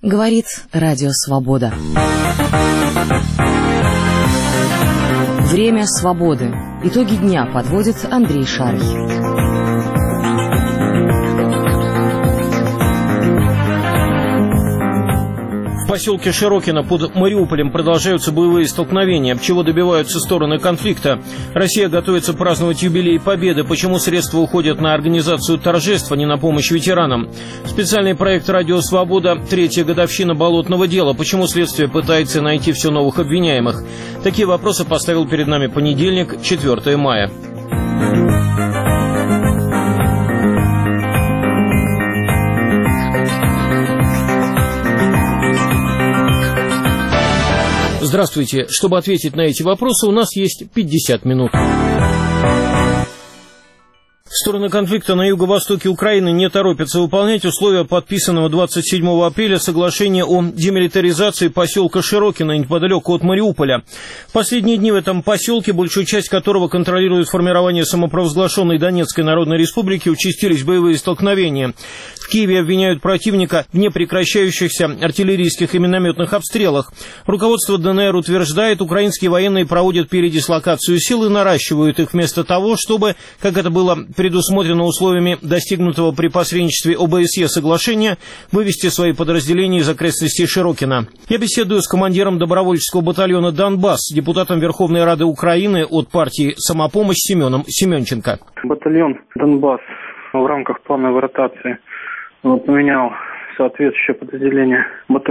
Говорит Радио Свобода. Время свободы. Итоги дня подводит Андрей Шарий. В поселке Широкино под Мариуполем продолжаются боевые столкновения. Чего добиваются стороны конфликта? Россия готовится праздновать юбилей Победы. Почему средства уходят на организацию торжеств, а не на помощь ветеранам? Специальный проект «Радио Свобода. Третья годовщина болотного дела». Почему следствие пытается найти все новых обвиняемых? Такие вопросы поставил перед нами понедельник, 4 мая. Здравствуйте. Чтобы ответить на эти вопросы, у нас есть 50 минут. Стороны конфликта на юго-востоке Украины не торопятся выполнять условия подписанного 27 апреля соглашения о демилитаризации поселка Широкино неподалеку от Мариуполя. В последние дни в этом поселке, большую часть которого контролирует формирование самопровозглашенной Донецкой Народной Республики, участились боевые столкновения. В Киеве обвиняют противника в непрекращающихся артиллерийских и минометных обстрелах. Руководство ДНР утверждает, украинские военные проводят передислокацию сил и наращивают их вместо того, чтобы, как это было предусмотрено условиями достигнутого при посредничестве ОБСЕ соглашения, вывести свои подразделения из окрестностей Широкино. Я беседую с командиром добровольческого батальона «Донбасс», депутатом Верховной Рады Украины от партии «Самопомощь» Семеном Семенченко. Батальон «Донбасс» в рамках плановой ротации поменял соответствующее подразделение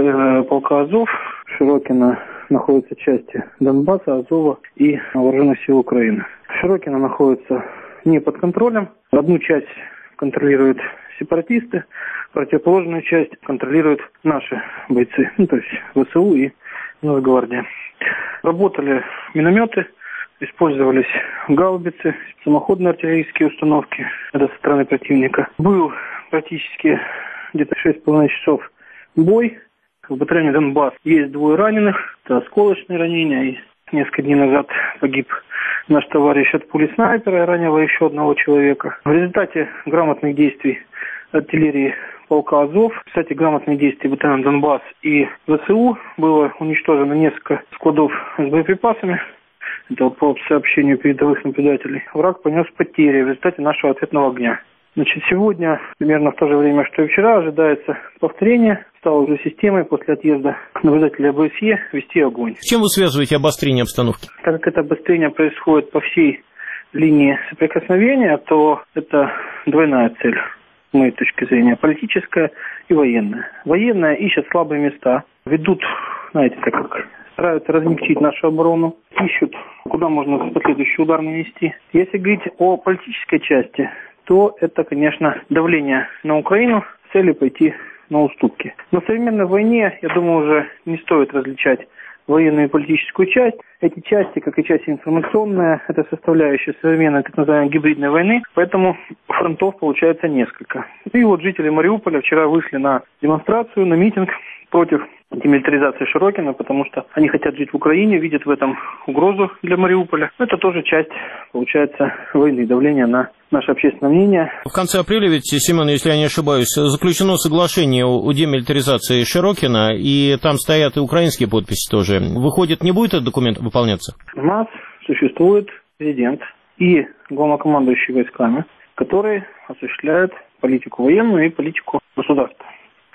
полка «Азов». В Широкино находятся части Донбасса, Азова и Вооруженных сил Украины. Широкино находится не под контролем. Одну часть контролируют сепаратисты, противоположную часть контролируют наши бойцы, то есть ВСУ и Нацгвардия. Работали минометы, использовались гаубицы, самоходные артиллерийские установки, это со стороны противника. Был практически где-то 6,5 часов бой. В батальоне «Донбасс» есть 2 раненых, это осколочные ранения, и несколько дней назад погиб наш товарищ от пули снайпера, ранило еще одного человека. В результате грамотных действий артиллерии полка «Азов», кстати, грамотных действий батальона «Донбасс» и ВСУ было уничтожено несколько складов с боеприпасами. Это по сообщению передовых наблюдателей. Враг понес потери в результате нашего ответного огня. Сегодня, примерно в то же время, что и вчера, ожидается повторение. Стало уже системой после отъезда наблюдателя ОБСЕ вести огонь. С чем вы связываете обострение обстановки? Так как это обострение происходит по всей линии соприкосновения, то это двойная цель, с моей точки зрения, политическая и военная. Военная ищет слабые места, ведут, знаете, так как стараются размягчить нашу оборону, ищут, куда можно последующий удар нанести. Если говорить о политической части, то это, конечно, давление на Украину с целью пойти на уступки. Но в современной войне, я думаю, уже не стоит различать военную и политическую часть. Эти части, как и часть информационная, это составляющая современной так называемой гибридной войны, поэтому фронтов получается несколько. И вот жители Мариуполя вчера вышли на демонстрацию, на митинг против демилитаризации Широкино, потому что они хотят жить в Украине, видят в этом угрозу для Мариуполя. Это тоже часть, получается, войны, давления на наше общественное мнение. В конце апреля ведь, Семен, если я не ошибаюсь, заключено соглашение о демилитаризации Широкино, и там стоят и украинские подписи тоже. Выходит, не будет этот документ выполняться? У нас существует президент и главнокомандующий войсками, которые осуществляют политику военную и политику государства.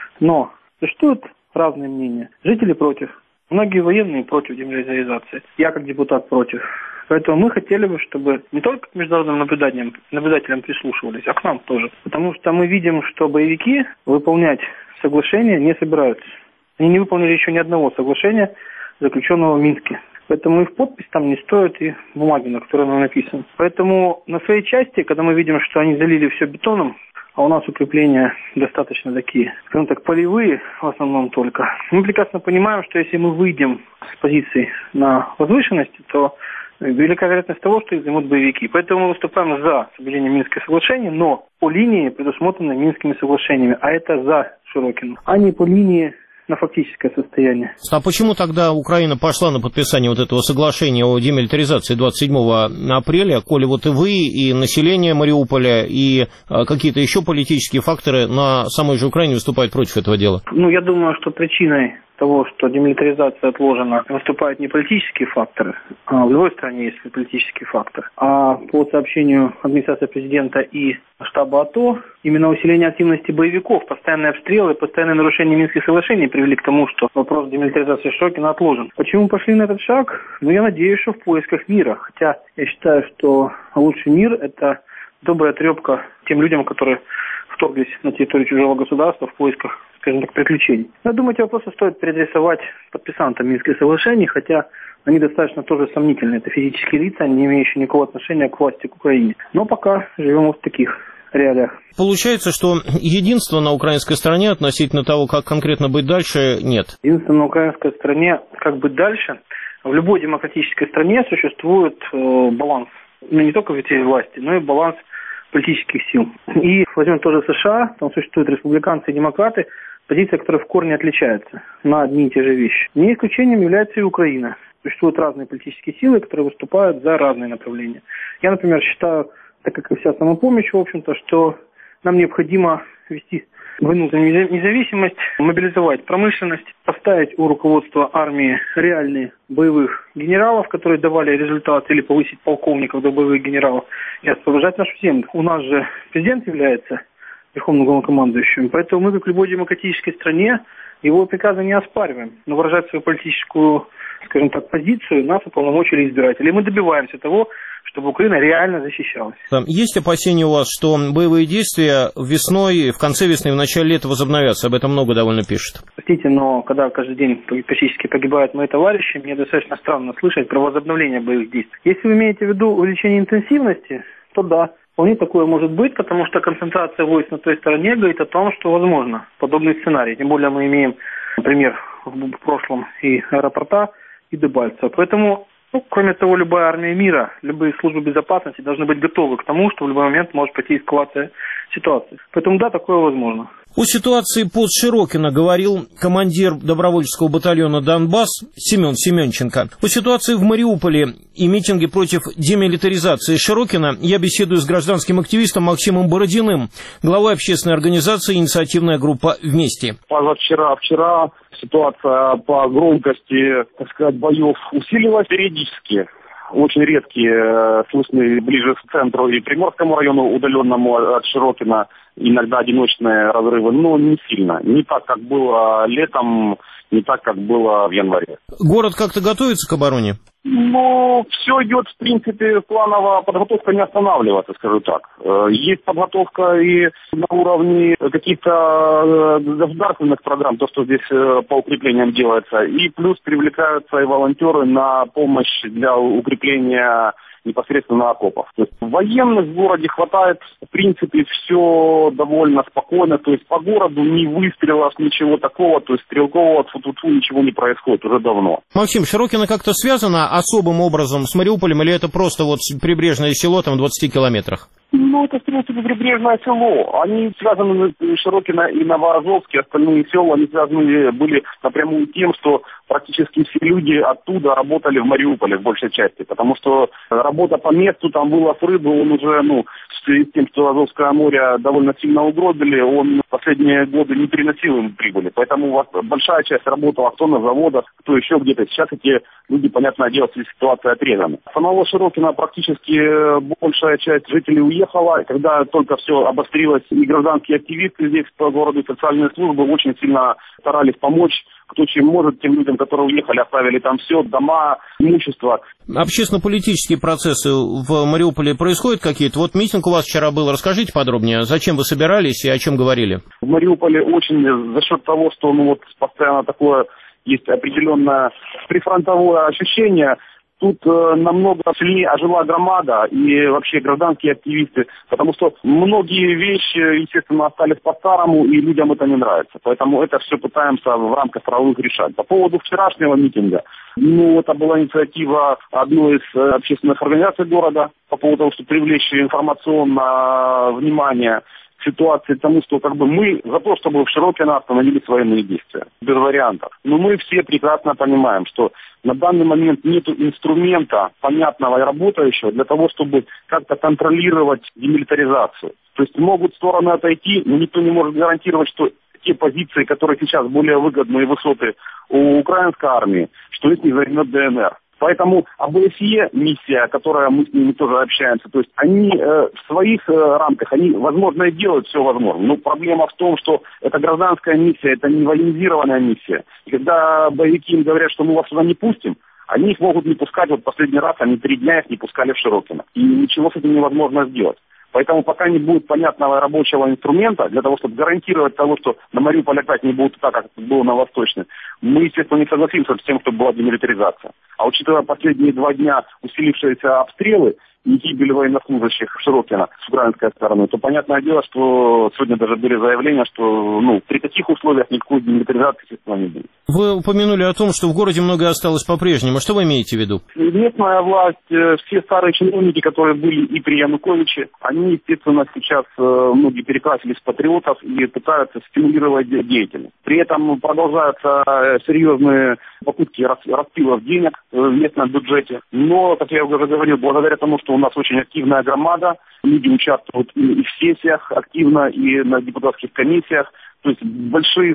Но существует разные мнения. Жители против. Многие военные против демилитаризации. Я как депутат против. Поэтому мы хотели бы, чтобы не только к международным наблюдателям прислушивались, а к нам тоже. Потому что мы видим, что боевики выполнять соглашение не собираются. Они не выполнили еще ни одного соглашения, заключенного в Минске. Поэтому их подпись там не стоит, и бумаги, на которой оно написано. Поэтому на своей части, когда мы видим, что они залили все бетоном, а у нас укрепления достаточно такие, скажем так, полевые в основном только. Мы прекрасно понимаем, что если мы выйдем с позиций на возвышенности, то велика вероятность того, что их займут боевики. Поэтому мы выступаем за соблюдение Минских соглашений, но по линии, предусмотренной Минскими соглашениями, а это за Широкино, а не по линии на фактическое состояние. А почему тогда Украина пошла на подписание вот этого соглашения о демилитаризации 27 апреля, коли вот и вы, и население Мариуполя, и какие-то еще политические факторы на самой же Украине выступают против этого дела? Я думаю, что причиной того, что демилитаризация отложена, выступают не политические факторы, а в любой стране есть политический фактор. А по сообщению администрации президента и штаба АТО, именно усиление активности боевиков, постоянные обстрелы, постоянные нарушения Минских соглашений привели к тому, что вопрос демилитаризации Широкина отложен. Почему пошли на этот шаг? Я надеюсь, что в поисках мира. Хотя я считаю, что лучший мир – это добрая трепка тем людям, которые вторглись на территорию чужого государства в поисках, скажем так, приключений. Я думаю, эти вопросы стоит переадресовать подписантам Минских соглашений, хотя они достаточно тоже сомнительны. Это физические лица, не имеющие никакого отношения к власти, к Украине. Но пока живем вот в таких реалиях. Получается, что единства на украинской стороне относительно того, как конкретно быть дальше, нет. Единство на украинской стороне, как быть дальше, в любой демократической стране существует баланс. Не только ветвей власти, но и баланс политических сил. И возьмем тоже США, там существуют республиканцы и демократы, позиция, которая в корне отличается на одни и те же вещи. Не исключением является и Украина. Существуют разные политические силы, которые выступают за разные направления. Я, например, считаю, так как и вся самопомощь, в общем-то, что нам необходимо вести войну за независимость, мобилизовать промышленность, поставить у руководства армии реальные боевых генералов, которые давали результат, или повысить полковников до боевых генералов, и освобождать нашу землю. У нас же президент является верховным главнокомандующим, поэтому мы, как в любой демократической стране, его приказы не оспариваем, но выражать свою политическую, скажем так, позицию нас уполномочили избиратели. И мы добиваемся того, чтобы Украина реально защищалась. Есть опасения у вас, что боевые действия весной, в конце весны, в начале лета возобновятся? Об этом много довольно пишут. Простите, но когда каждый день практически погибают мои товарищи, мне достаточно странно слышать про возобновление боевых действий. Если вы имеете в виду увеличение интенсивности, то да, вполне такое может быть, потому что концентрация войск на той стороне говорит о том, что возможно подобный сценарий. Тем более мы имеем, например, в прошлом и аэропорта, и Дебальцево. Поэтому, кроме того, любая армия мира, любые службы безопасности должны быть готовы к тому, что в любой момент может пойти эскалация ситуации. Поэтому да, такое возможно. О ситуации под Широкино говорил командир добровольческого батальона «Донбасс» Семен Семенченко. О ситуации в Мариуполе и митинге против демилитаризации Широкино я беседую с гражданским активистом Максимом Бородиным, главой общественной организации «Инициативная группа Вместе». Вчера ситуация по громкости, так сказать, боев усилилась периодически. Очень редкие, слышны ближе к центру и Приморскому району, удаленному от Широкино, иногда одиночные разрывы, но не сильно. Не так, как было летом, не так, как было в январе. Город как-то готовится к обороне? Все идет, в принципе, планово, подготовка не останавливается, скажу так. Есть подготовка и на уровне каких-то государственных программ, то, что здесь по укреплениям делается, и плюс привлекаются и волонтеры на помощь для укрепления непосредственно окопов. То есть военных в городе хватает, в принципе, все довольно спокойно, то есть по городу ни выстрелов, ничего такого, то есть стрелкового тфу-тфу ничего не происходит уже давно. Максим, Широкино как-то связано особым образом с Мариуполем, или это просто вот прибрежное село там в 20 километрах? Это, в принципе, прибрежное село. Они связаны, Широкино и Новоазовский, остальные села, они связаны были напрямую тем, что практически все люди оттуда работали в Мариуполе в большей части, потому что работа по месту, там вылов рыбы, он уже, в связи с тем, что Азовское море довольно сильно угробили, он в последние годы не приносил им прибыли. Поэтому большая часть работала кто на заводах, кто еще где-то. Сейчас эти люди, понятное дело, в ситуации отрезаны. Самого Широкино практически большая часть жителей уехала. Когда только все обострилось, и гражданские активисты здесь по городу, и социальные службы очень сильно старались помочь, кто чем может, тем людям, которые уехали, оставили там все, дома, имущество. Общественно-политические процессы в Мариуполе происходят какие-то? Вот митинг у вас вчера был, расскажите подробнее, зачем вы собирались и о чем говорили? В Мариуполе очень за счет того, что постоянно такое есть определенное прифронтовое ощущение. Тут намного сильнее ожила громада и вообще гражданские активисты, потому что многие вещи, естественно, остались по-старому, и людям это не нравится. Поэтому это все пытаемся в рамках правовых решать. По поводу вчерашнего митинга, это была инициатива одной из общественных организаций города по поводу того, чтобы привлечь информационное внимание. ситуации тому, что как бы мы за то, чтобы в Широкино остановились военные действия. Без вариантов. Но мы все прекрасно понимаем, что на данный момент нет инструмента понятного и работающего для того, чтобы как-то контролировать демилитаризацию. То есть могут стороны отойти, но никто не может гарантировать, что те позиции, которые сейчас более выгодные и высоты у украинской армии, что их не займет ДНР. Поэтому ОБСЕ, миссия, которая мы с ними тоже общаемся, то есть они в своих рамках, они, возможно, и делают все возможное. Но проблема в том, что это гражданская миссия, это не военизированная миссия. И когда боевики им говорят, что мы вас сюда не пустим, они их могут не пускать. Вот последний раз они 3 дня их не пускали в Широкино. И ничего с этим невозможно сделать. Поэтому пока не будет понятного рабочего инструмента для того, чтобы гарантировать того, что на Мариуполь опять не будет так, как это было на Восточной, мы, естественно, не согласимся с тем, что была демилитаризация. А учитывая последние 2 дня усилившиеся обстрелы и гибель военнослужащих в Широкино с украинской стороны, то понятное дело, что сегодня даже были заявления, что при таких условиях никакой демилитаризации, естественно, не будет. Вы упомянули о том, что в городе многое осталось по-прежнему. Что вы имеете в виду? Местная власть, все старые чиновники, которые были и при Януковиче, они, естественно, сейчас многие перекрасились в патриотов и пытаются стимулировать деятельность. При этом продолжаются серьезные попытки распилов денег в местном бюджете. Но, как я уже говорил, благодаря тому, что у нас очень активная громада, люди участвуют и в сессиях активно, и на депутатских комиссиях. То есть большие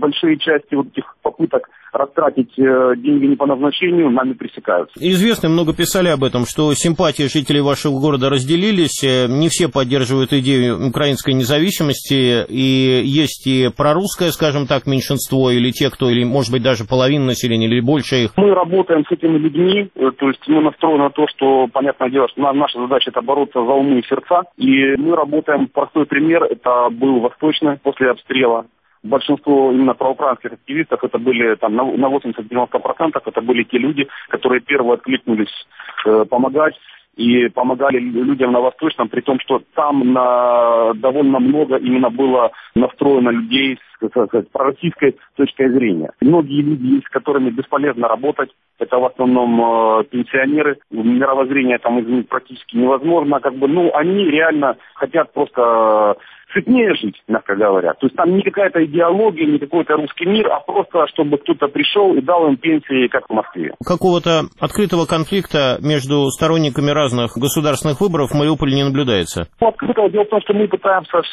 части вот этих попыток растратить деньги не по назначению нами пресекаются. Известно, много писали об этом, что симпатии жителей вашего города разделились, не все поддерживают идею украинской независимости, и есть и прорусское, скажем так, меньшинство, или те, кто, или может быть даже половина населения, или больше их. Мы работаем с этими людьми, то есть мы настроены на то, что, понятное дело, что наша задача это бороться за умы и сердца, и мы работаем, простой пример, это был Восточный после обстрела. Большинство именно проукраинских активистов, это были там на 80-90%, это были те люди, которые первые откликнулись помогать и помогали людям на Восточном, при том, что там довольно много именно было настроено людей с пророссийской точкой зрения. Многие люди, с которыми бесполезно работать, это в основном пенсионеры, мировоззрение там изменить практически невозможно, они реально хотят просто сытнее жить, мягко говоря. То есть там не какая-то идеология, не какой-то русский мир, а просто чтобы кто-то пришел и дал им пенсии, как в Москве. Какого-то открытого конфликта между сторонниками разных государственных выборов в Мариуполе не наблюдается? Открытого. Дело в том, что мы пытаемся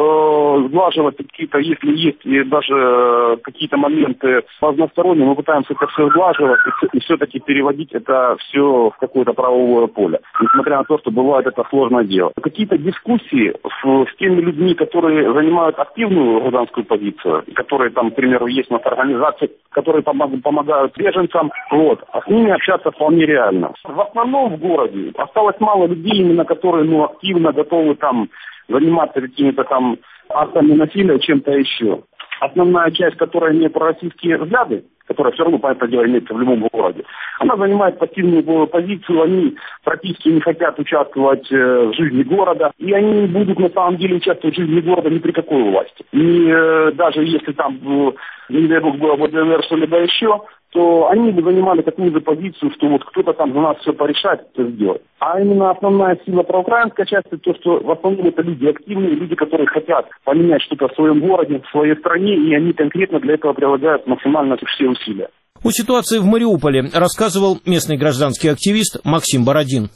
все сглаживать какие-то, если есть и даже какие-то моменты разносторонние, мы пытаемся это все сглаживать и все-таки переводить это все в какое-то правовое поле. Несмотря на то, что бывает это сложное дело. Какие-то дискуссии с теми людьми, которые занимают активную гражданскую позицию, которые там, к примеру, есть у нас организации, которые помогают беженцам, а с ними общаться вполне реально. В основном в городе осталось мало людей, именно которые активно готовы там заниматься какими-то там актами насилия, чем-то еще. Основная часть, которая не пророссийские взгляды, которая все равно, понятное дело, имеется в любом городе, она занимает пассивную позицию, они практически не хотят участвовать в жизни города, и они не будут на самом деле участвовать в жизни города ни при какой власти. И даже если там, не дай бог, было бы ДНР, что-либо еще, то они бы занимали такую же позицию, что кто-то там за нас все порешает, это сделать. А именно основная сила проукраинской части, то, что в основном это люди активные, люди, которые хотят поменять что-то в своем городе, в своей стране, и они конкретно для этого прилагают максимально все усилия. О ситуации в Мариуполе рассказывал местный гражданский активист Максим Бородин.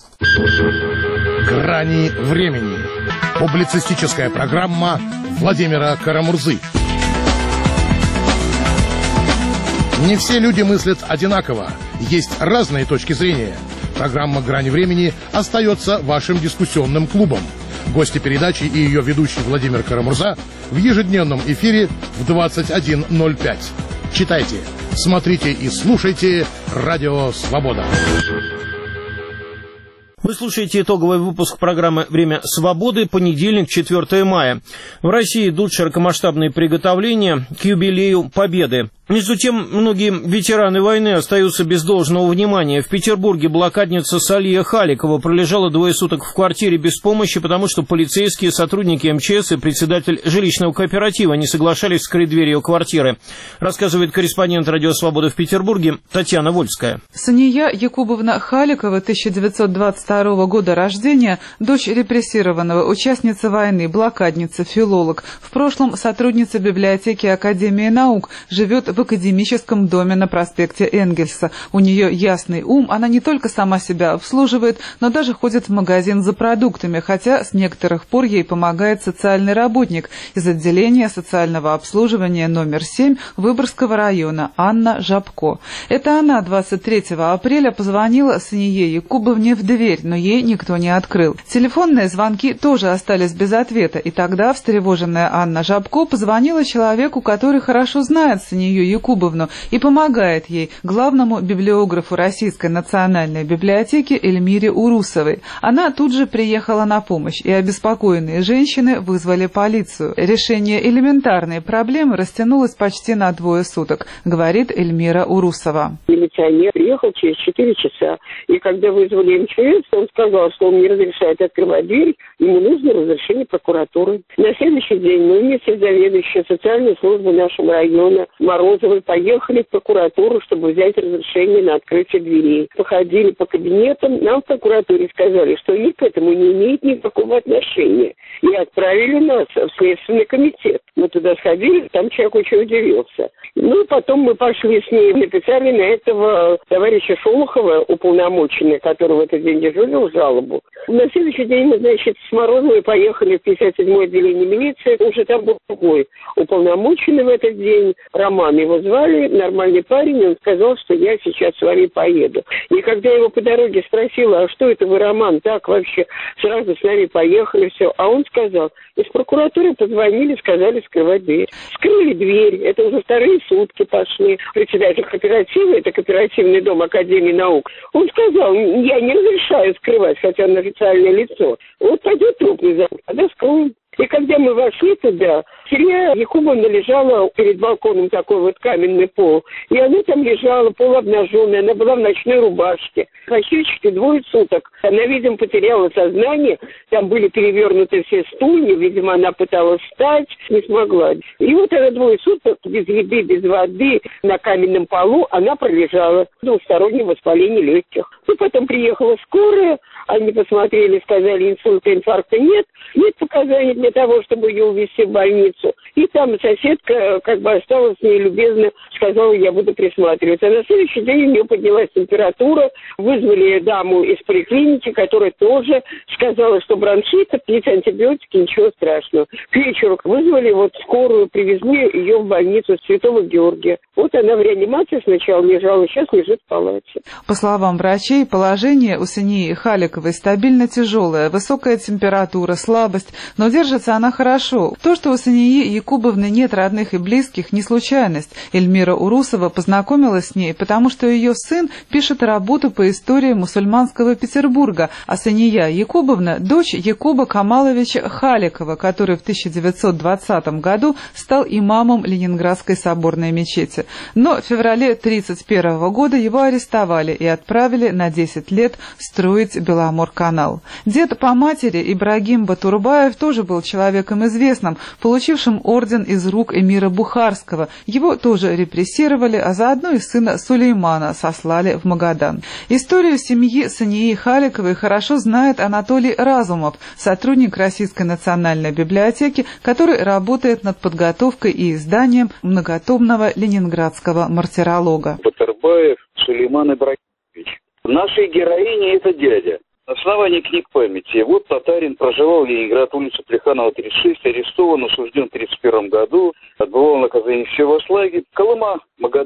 «Грани времени». Публицистическая программа Владимира Карамурзы. Не все люди мыслят одинаково. Есть разные точки зрения. Программа «Грани времени» остается вашим дискуссионным клубом. Гости передачи и ее ведущий Владимир Карамурза в ежедневном эфире в 21:05. Читайте, смотрите и слушайте «Радио Свобода». Вы слушаете итоговый выпуск программы «Время свободы», понедельник, 4 мая. В России идут широкомасштабные приготовления к юбилею Победы. Между тем, многие ветераны войны остаются без должного внимания. В Петербурге блокадница Салия Халикова пролежала 2 суток в квартире без помощи, потому что полицейские, сотрудники МЧС и председатель жилищного кооператива не соглашались вскрыть дверь ее квартиры. Рассказывает корреспондент «Радио Свобода» в Петербурге Татьяна Вольская. Сания Якубовна Халикова, 1922 года рождения, дочь репрессированного, участница войны, блокадница, филолог. В прошлом сотрудница библиотеки Академии наук, живет в академическом доме на проспекте Энгельса. У нее ясный ум, она не только сама себя обслуживает, но даже ходит в магазин за продуктами, хотя с некоторых пор ей помогает социальный работник из отделения социального обслуживания номер 7 Выборгского района Анна Жабко. Это она 23 апреля позвонила Сание Якубовне в дверь, но ей никто не открыл. Телефонные звонки тоже остались без ответа, и тогда встревоженная Анна Жабко позвонила человеку, который хорошо знает Санию Якубовну и помогает ей, главному библиографу Российской национальной библиотеки Эльмире Урусовой. Она тут же приехала на помощь, и обеспокоенные женщины вызвали полицию. Решение элементарной проблемы растянулось почти на 2 суток, говорит Эльмира Урусова. Милиционер приехал через 4 часа, и когда вызвали МЧС, он сказал, что он не разрешает открывать дверь, ему нужно разрешение прокуратуры. На следующий день мы вместе с заведующей социальной службы нашего района Морозовой поехали в прокуратуру, чтобы взять разрешение на открытие дверей. Походили по кабинетам, нам в прокуратуре сказали, что они к этому не имеют никакого отношения. И отправили нас в Следственный комитет. Мы туда сходили, там человек очень удивился. Ну, потом мы пошли с ней, написали на этого товарища Шолохова, уполномоченного, который в этот день дежурил, жалобу. На следующий день мы, значит, с Морозовой поехали в 57-е отделение милиции. Уже там был другой уполномоченный в этот день. Роман его звали, нормальный парень. Он сказал, что я сейчас с вами поеду. И когда я его по дороге спросила, а что это вы, Роман, так вообще сразу с нами поехали, все. А он сказал, из прокуратуры позвонили, сказали скрывать дверь. Скрыли дверь, это уже 2-е сутки пошли. Председатель кооператива, это кооперативный дом Академии наук, он сказал, я не разрешаю скрывать, хотя он официальное лицо. Вот пойдет труп не зовут, тогда скроем. И когда мы вошли туда, Сания Якубовна лежала перед балконом, такой вот каменный пол, и она там лежала полуобнаженная, она была в ночной рубашке. Почти 2 суток. Она, видимо, потеряла сознание, там были перевернуты все стулья, видимо, она пыталась встать, не смогла. И вот она 2 суток без еды, без воды, на каменном полу, она пролежала. Двустороннее воспаление легких. И потом приехала скорая, они посмотрели, сказали, инсульта, инфаркта нет показаний для того, чтобы ее увезти в больницу. И там соседка как бы осталась с ней любезно, сказала, я буду присматриваться. А на следующий день у нее поднялась температура, вызвали даму из поликлиники, которая тоже сказала, что бронхит, пить антибиотики, ничего страшного. К вечеру вызвали вот скорую, привезли ее в больницу Святого Георгия. Вот она в реанимации сначала лежала, сейчас лежит в палате. По словам врачей, положение у Сании Халиковой стабильно тяжелое, высокая температура, слабость, но держится она хорошо. То, что у Сании Якубовны нет родных и близких, не случайность. Эльмира Урусова познакомилась с ней, потому что ее сын пишет работу по истории мусульманского Петербурга, а Сания Якубовна – дочь Якуба Камаловича Халикова, который в 1920 году стал имамом Ленинградской соборной мечети. Но в феврале 1931 года его арестовали и отправили на 10 лет строить Беломорканал. Дед по матери Ибрагим Батурбаев тоже был человеком известным, получившим орден из рук эмира Бухарского. Его тоже репрессировали, а заодно и сына Сулеймана сослали в Магадан. Историю семьи Сании Халиковой хорошо знает Анатолий Разумов, сотрудник Российской национальной библиотеки, который работает над подготовкой и изданием многотомного ленинградского мартиролога. Батурбаев Сулейман Ибрагимович. Нашей героине это дядя. На основании книг памяти. Вот татарин проживал в Ленинград, улица Плеханова, 36, арестован, осужден в 1931 году, отбывал наказание в Севаслаге, Колыма, Магадан.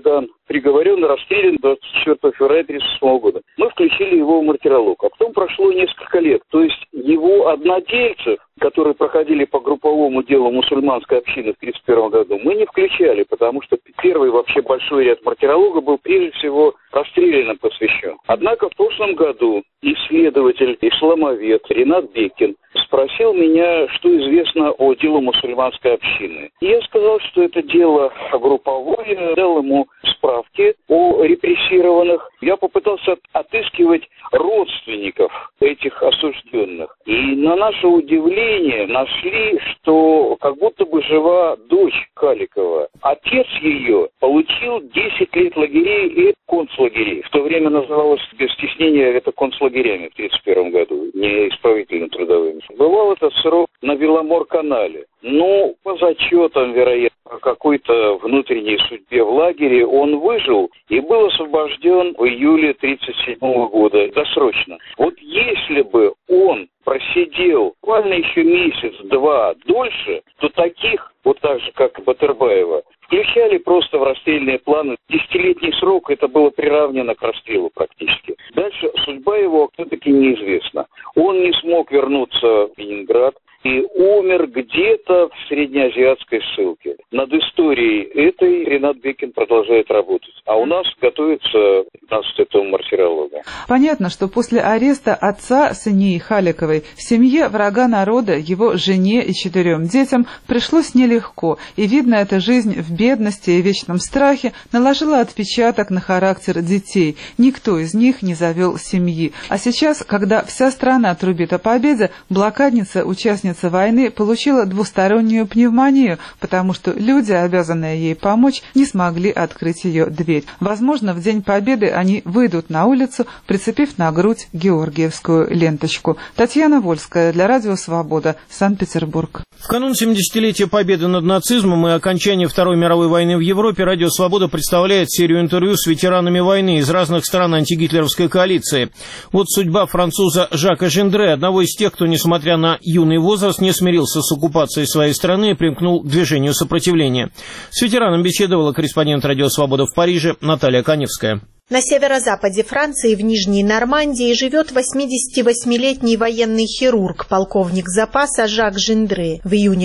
приговорен и расстрелян 24 февраля 1937 года. Мы включили его в мартиролог. А потом прошло несколько лет. То есть его однодельцев, которые проходили по групповому делу мусульманской общины в 1931 году, мы не включали, потому что первый вообще большой ряд мартиролога был прежде всего расстрелянным посвящен. Однако в прошлом году исследователь, исламовед Ринат Бекин спросил меня, что известно о деле мусульманской общины. И я сказал, что это дело групповое, дал ему справки о репрессированных. Я попытался отыскивать родственников этих осужденных. И на наше удивление нашли, что как будто бы жива дочь Халикова. Отец ее получил 10 лет лагерей и концлагерей. В то время называлось без стеснения это концлагерями в 1931 году, не исправительно-трудовыми. Бывал этот срок на Беломор-канале. Ну, по зачетам, вероятно, о какой-то внутренней судьбе в лагере он выжил и был освобожден в июле 1937 года досрочно. Вот если бы он просидел буквально еще месяц-два дольше, то таких, вот так же, как Батырбаева, включали просто в расстрельные планы. 10-летний срок, это было приравнено к расстрелу практически. Дальше судьба его все-таки неизвестна. Он не смог вернуться в Ленинград и умер где-то в среднеазиатской ссылке. Над историей этой Ринат Бекин продолжает работать. А у нас готовится 15-й том мартиролога. Понятно, что после ареста отца Сании Халиковой семье врага народа, его жене и 4 детям пришлось нелегко. И видно, эта жизнь в бедности и вечном страхе наложила отпечаток на характер детей. Никто из них не завел семьи. А сейчас, когда вся страна трубит о победе, блокадница, участница войны, получила двустороннюю пневмонию, потому что люди, обязанные ей помочь, не смогли открыть ее дверь. Возможно, в День Победы они выйдут на улицу, прицепив на грудь георгиевскую ленточку. Татьяна Вольская для Радио Свобода, Санкт-Петербург. В канун 70-летия победы над нацизмом и окончания Второй мировой войны в Европе Радио Свобода представляет серию интервью с ветеранами войны из разных стран антигитлеровской коалиции. Вот судьба француза Жака Жендре, одного из тех, кто, несмотря на юный возраст, не смирился с оккупацией своей страны и примкнул к движению сопротивления. С ветераном беседовала корреспондент Радио Свобода в Париже Наталья Каневская. На северо-западе Франции, в Нижней Нормандии, живет 88-летний военный хирург, полковник запаса Жак Жендре. В июне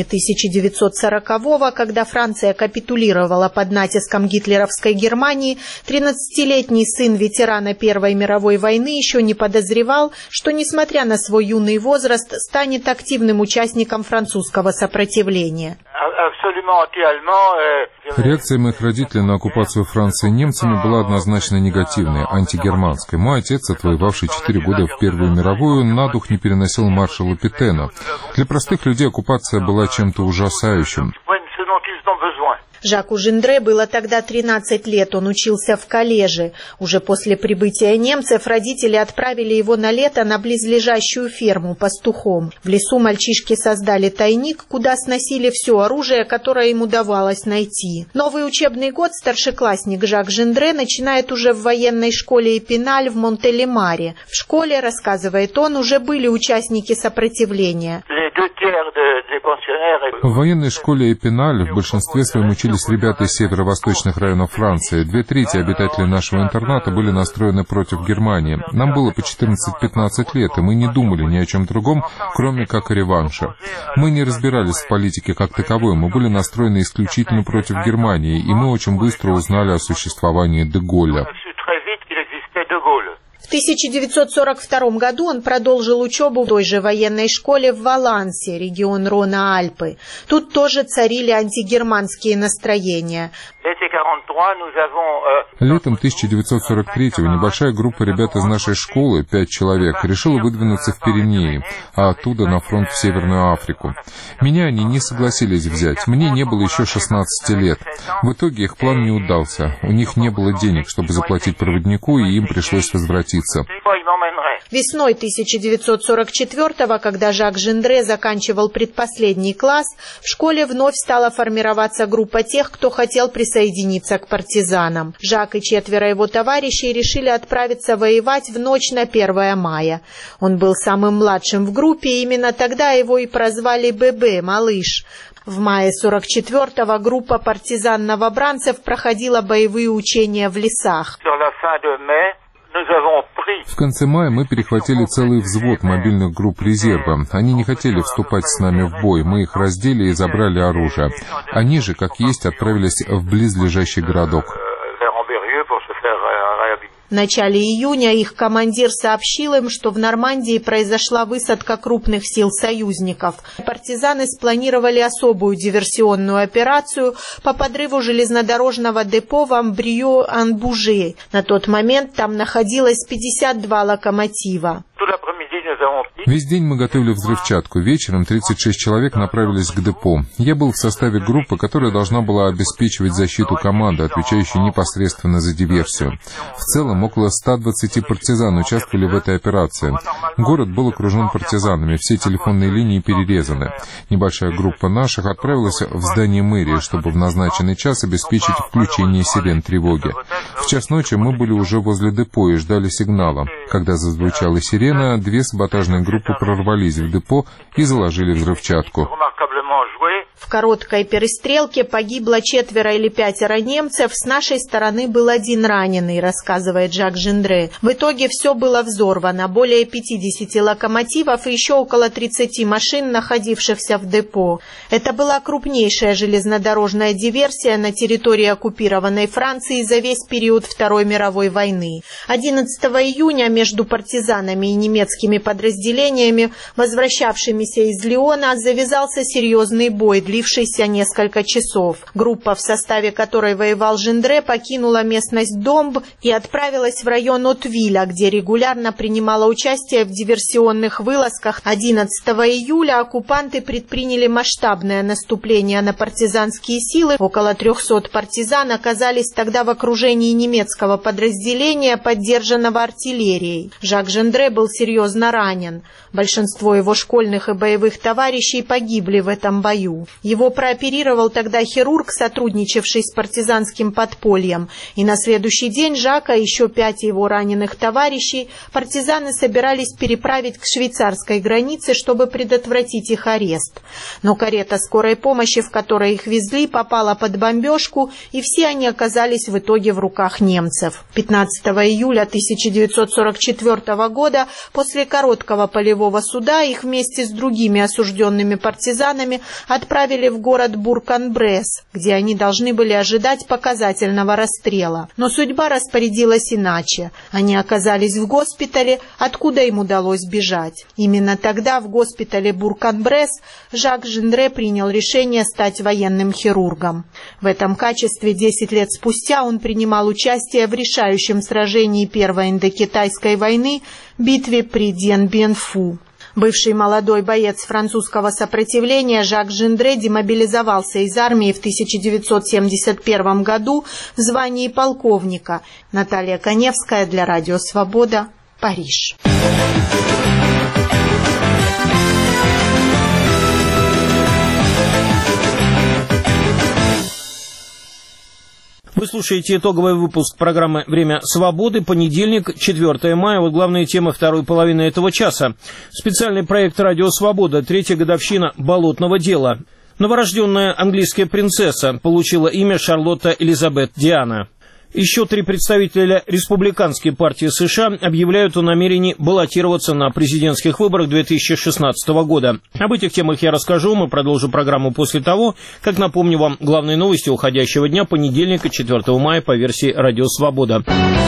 1940-го, когда Франция капитулировала под натиском гитлеровской Германии, 13-летний сын ветерана Первой мировой войны еще не подозревал, что, несмотря на свой юный возраст, станет активным участником французского сопротивления. Реакция моих родителей на оккупацию Франции немцами была однозначно негативной, антигерманской. Мой отец, отвоевавший 4 года в Первую мировую, на дух не переносил маршала Петена. Для простых людей оккупация была чем-то ужасающим. Жаку Жендре было тогда 13 лет, он учился в коллеже. Уже после прибытия немцев родители отправили его на лето на близлежащую ферму пастухом. В лесу мальчишки создали тайник, куда сносили все оружие, которое им удавалось найти. Новый учебный год старшеклассник Жак Жендре начинает уже в военной школе Эпиналь в Монтелемаре. В школе, рассказывает он, уже были участники сопротивления. В военной школе Эпиналь в большинстве своем учились ребята из северо-восточных районов Франции. 2/3 обитателей нашего интерната были настроены против Германии. Нам было по 14-15 лет, и мы не думали ни о чем другом, кроме как о реванше. Мы не разбирались в политике как таковой, мы были настроены исключительно против Германии, и мы очень быстро узнали о существовании де Голля. В 1942 году он продолжил учебу в той же военной школе в Валансе, регион Рона-Альпы. Тут тоже царили антигерманские настроения. Летом 1943-го небольшая группа ребят из нашей школы, 5 человек, решила выдвинуться в Пиренеи, а оттуда на фронт в Северную Африку. Меня они не согласились взять, мне не было еще 16 лет. В итоге их план не удался, у них не было денег, чтобы заплатить проводнику, и им пришлось возвратиться. Весной 1944-го, когда Жак Жендре заканчивал предпоследний класс, в школе вновь стала формироваться группа тех, кто хотел присоединиться к партизанам. Жак и 4 его товарищей решили отправиться воевать в ночь на 1 мая. Он был самым младшим в группе, и именно тогда его и прозвали ББ, малыш. В мае 44-го группа партизан-новобранцев проходила боевые учения в лесах. В конце мая мы перехватили целый взвод мобильных групп резерва. Они не хотели вступать с нами в бой. Мы их раздели и забрали оружие. Они же, как есть, отправились в близлежащий городок. В начале июня их командир сообщил им, что в Нормандии произошла высадка крупных сил союзников. Партизаны спланировали особую диверсионную операцию по подрыву железнодорожного депо в Амбриё-ан-Буже. На тот момент там находилось 52 локомотива. Весь день мы готовили взрывчатку. Вечером 36 человек направились к депо. Я был в составе группы, которая должна была обеспечивать защиту команды, отвечающей непосредственно за диверсию. В целом, около 120 партизан участвовали в этой операции. Город был окружен партизанами, все телефонные линии перерезаны. Небольшая группа наших отправилась в здание мэрии, чтобы в назначенный час обеспечить включение сирен тревоги. В час ночи мы были уже возле депо и ждали сигнала. Когда зазвучала сирена, две саботажные группы прорвались в депо и заложили взрывчатку. В короткой перестрелке погибло 4 или 5 немцев, с нашей стороны был 1 раненый, рассказывает Жак Жендре. В итоге все было взорвано, более 50 локомотивов и еще около 30 машин, находившихся в депо. Это была крупнейшая железнодорожная диверсия на территории оккупированной Франции за весь период Второй мировой войны. 11 июня между партизанами и немецкими подразделениями, возвращавшимися из Лиона, завязался серьезный бой, длившийся несколько часов. Группа, в составе которой воевал Жендре, покинула местность Домб и отправилась в район Отвиля, где регулярно принимала участие в диверсионных вылазках. 11 июля оккупанты предприняли масштабное наступление на партизанские силы. Около 300 партизан оказались тогда в окружении немецкого подразделения, поддержанного артиллерией. Жак Жендре был серьезно ранен. Большинство его школьных и боевых товарищей погибли в этом бою. Его прооперировал тогда хирург, сотрудничавший с партизанским подпольем. И на следующий день Жака и еще 5 его раненых товарищей партизаны собирались переправить к швейцарской границе, чтобы предотвратить их арест. Но карета скорой помощи, в которой их везли, попала под бомбежку, и все они оказались в итоге в руках немцев. 15 июля 1944 года, после короткого полевого суда, их вместе с другими осужденными партизанами отправили в город Бург-ан-Бресс, где они должны были ожидать показательного расстрела. Но судьба распорядилась иначе. Они оказались в госпитале, откуда им удалось бежать. Именно тогда в госпитале Бург-ан-Бресс Жак Жендре принял решение стать военным хирургом. В этом качестве 10 лет спустя он принимал участие в решающем сражении Первой индокитайской войны, битве при Дien-Bien-Phu. Бывший молодой боец французского сопротивления Жак Жендре демобилизовался из армии в 1971 году в звании полковника. Наталья Коневская для Радио Свобода, Париж. Вы слушаете итоговый выпуск программы «Время свободы», понедельник, 4 мая. Вот главные темы второй половины этого часа. Специальный проект «Радио Свобода», 3-я годовщина болотного дела. Новорожденная английская принцесса получила имя Шарлотта Элизабет Диана. Еще 3 представителя республиканской партии США объявляют о намерении баллотироваться на президентских выборах 2016 года. Об этих темах я расскажу. Мы продолжим программу после того, как напомню вам главные новости уходящего дня, понедельника, 4 мая, по версии «Радио Свобода».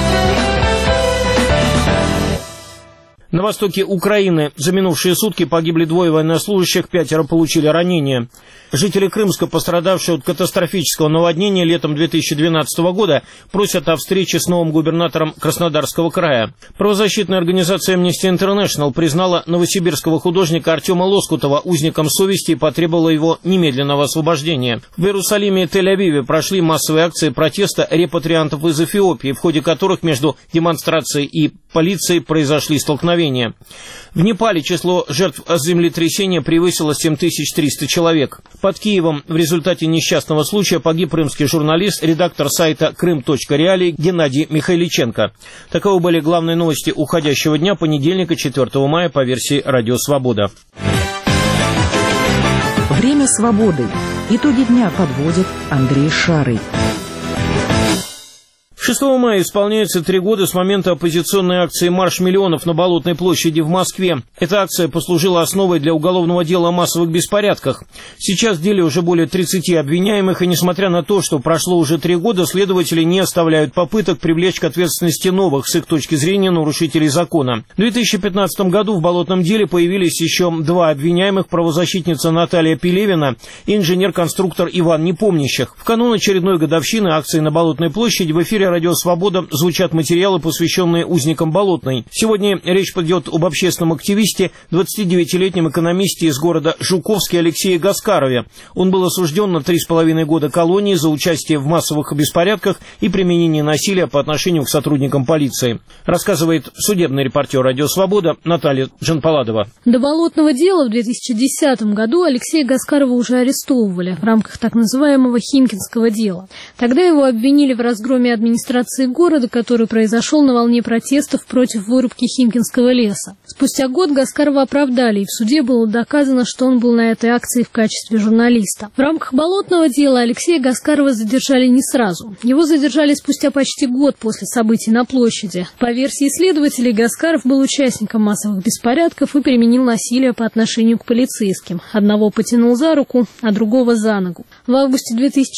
На востоке Украины за минувшие сутки погибли 2 военнослужащих, 5 получили ранения. Жители Крымска, пострадавшие от катастрофического наводнения летом 2012 года, просят о встрече с новым губернатором Краснодарского края. Правозащитная организация Amnesty International признала новосибирского художника Артема Лоскутова узником совести и потребовала его немедленного освобождения. В Иерусалиме и Тель-Авиве прошли массовые акции протеста репатриантов из Эфиопии, в ходе которых между демонстрацией и полицией произошли столкновения. В Непале число жертв землетрясения превысило 7300 человек. Под Киевом в результате несчастного случая погиб крымский журналист, редактор сайта Крым.Реалии Геннадий Михайличенко. Таковы были главные новости уходящего дня, понедельника, 4 мая, по версии «Радио Свобода». Время свободы. Итоги дня подводит Андрей Шарый. 6 мая исполняется 3 года с момента оппозиционной акции «Марш миллионов» на Болотной площади в Москве. Эта акция послужила основой для уголовного дела о массовых беспорядках. Сейчас в деле уже более 30 обвиняемых, и несмотря на то, что прошло уже 3 года, следователи не оставляют попыток привлечь к ответственности новых, с их точки зрения, нарушителей закона. В 2015 году в болотном деле появились еще 2 обвиняемых: правозащитница Наталья Пелевина и инженер-конструктор Иван Непомнящих. В канун очередной годовщины акции на Болотной площади в эфире «Радио Свобода» звучат материалы, посвященные узникам Болотной. Сегодня речь пойдет об общественном активисте, 29-летнем экономисте из города Жуковске Алексее Гаскарове. Он был осужден на 3,5 года колонии за участие в массовых беспорядках и применение насилия по отношению к сотрудникам полиции. Рассказывает судебный репортер «Радио Свобода» Наталья Джанпаладова. До Болотного дела в 2010 году Алексея Гаскарова уже арестовывали в рамках так называемого Химкинского дела. Тогда его обвинили в разгроме администрации города, который произошел на волне протестов против вырубки Химкинского леса. Спустя год Гаскарова оправдали, и в суде было доказано, что он был на этой акции в качестве журналиста. В рамках Болотного дела Алексея Гаскарова задержали не сразу. Его задержали спустя почти год после событий на площади. По версии следователей, Гаскаров был участником массовых беспорядков и применил насилие по отношению к полицейским. Одного потянул за руку, а другого за ногу. В августе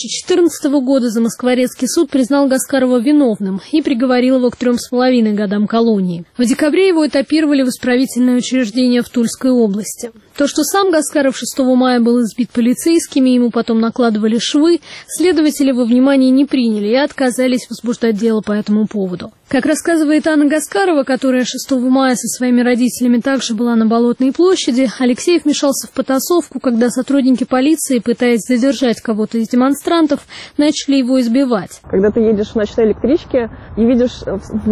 2014 года Замоскворецкий суд признал Гаскарова виновным и приговорил его к 3,5 годам колонии. В декабре его этапировали в исправительное учреждение в Тульской области. То, что сам Гаскаров 6 мая был избит полицейскими, ему потом накладывали швы, следователи во внимание не приняли и отказались возбуждать дело по этому поводу. Как рассказывает Анна Гаскарова, которая 6 мая со своими родителями также была на Болотной площади, Алексей вмешался в потасовку, когда сотрудники полиции, пытаясь задержать кого-то из демонстрантов, начали его избивать. Когда ты едешь в ночной электричке и видишь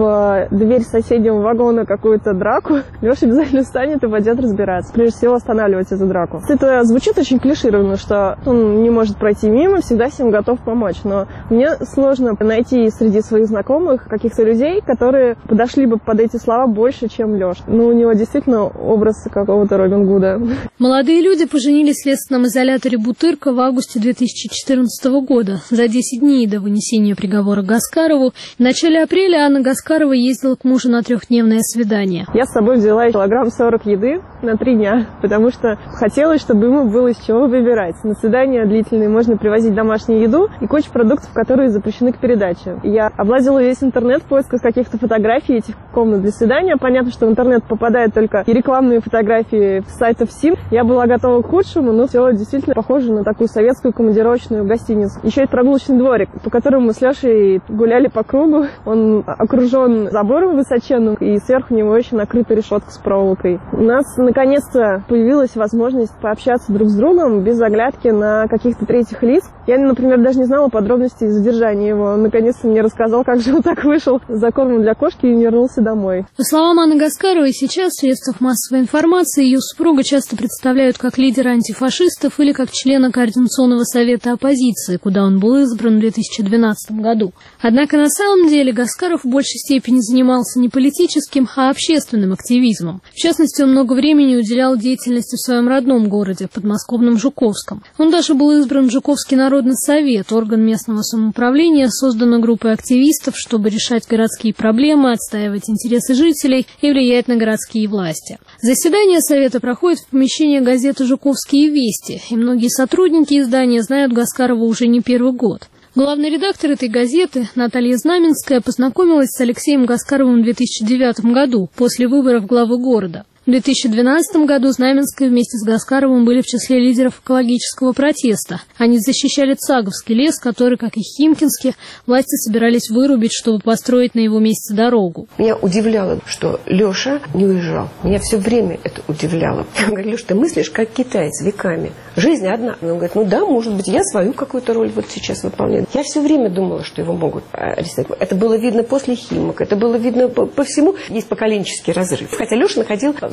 в дверь соседнего вагона какую-то драку, Леша обязательно встанет и пойдет разбираться. Прежде всего останавливать эту драку. Это звучит очень клишированно, что он не может пройти мимо, всегда всем готов помочь. Но мне сложно найти среди своих знакомых каких-то людей, которые подошли бы под эти слова больше, чем Леша. Ну, у него действительно образ какого-то Робин Гуда. Молодые люди поженились в следственном изоляторе Бутырка в августе 2014 года, за 10 дней до вынесения приговора Гаскарову. В начале апреля Анна Гаскарова ездила к мужу на 3-дневное свидание. Я с собой взяла килограмм 40 еды на 3 дня, потому что хотелось, чтобы ему было из чего выбирать. На свидания длительные можно привозить домашнюю еду и кучу продуктов, которые запрещены к передаче. Я облазила весь интернет в поисках каких-то фотографий этих комнат для свидания. Понятно, что в интернет попадают только и рекламные фотографии с сайтов СИМ. Я была готова к худшему, но все действительно похоже на такую советскую командировочную гостиницу. Еще и прогулочный дворик, по которому мы с Лешей гуляли по кругу. Он окружен забором высоченным, и сверху него еще накрыта решетка с проволокой. У нас наконец-то появилась возможность пообщаться друг с другом без оглядки на каких-то третьих лиц. Я, например, даже не знала подробностей задержания его. Он наконец-то мне рассказал, как же он так вышел за кормом для кошки и вернулся домой. По словам Анны Гаскаровой, сейчас в средствах массовой информации ее супруга часто представляют как лидера антифашистов или как члена Координационного совета оппозиции, куда он был избран в 2012 году. Однако на самом деле Гаскаров в большей степени занимался не политическим, а общественным активизмом. В частности, он много времени уделял деятельности в своем родном городе, подмосковном Жуковском. Он даже был избран в Жуковский народный совет, орган местного самоуправления, созданной группой активистов, чтобы решать городские проблемы, отстаивать интересы жителей и влиять на городские власти. Заседание совета проходит в помещении газеты «Жуковские вести», и многие сотрудники издания знают Гаскарова уже не первый год. Главный редактор этой газеты, Наталья Знаменская, познакомилась с Алексеем Гаскаровым в 2009 году, после выборов главы города. В 2012 году Знаменская вместе с Гаскаровым были в числе лидеров экологического протеста. Они защищали Цаговский лес, который, как и Химкинский, власти собирались вырубить, чтобы построить на его месте дорогу. Меня удивляло, что Леша не уезжал. Меня все время это удивляло. Я говорю: Леша, ты мыслишь как китаец веками. Жизнь одна. Он говорит: ну да, может быть, я свою какую-то роль вот сейчас выполняю. Я все время думала, что его могут арестовать. Это было видно после Химок, это было видно по всему. Есть поколенческий разрыв. Хотя Леша находил в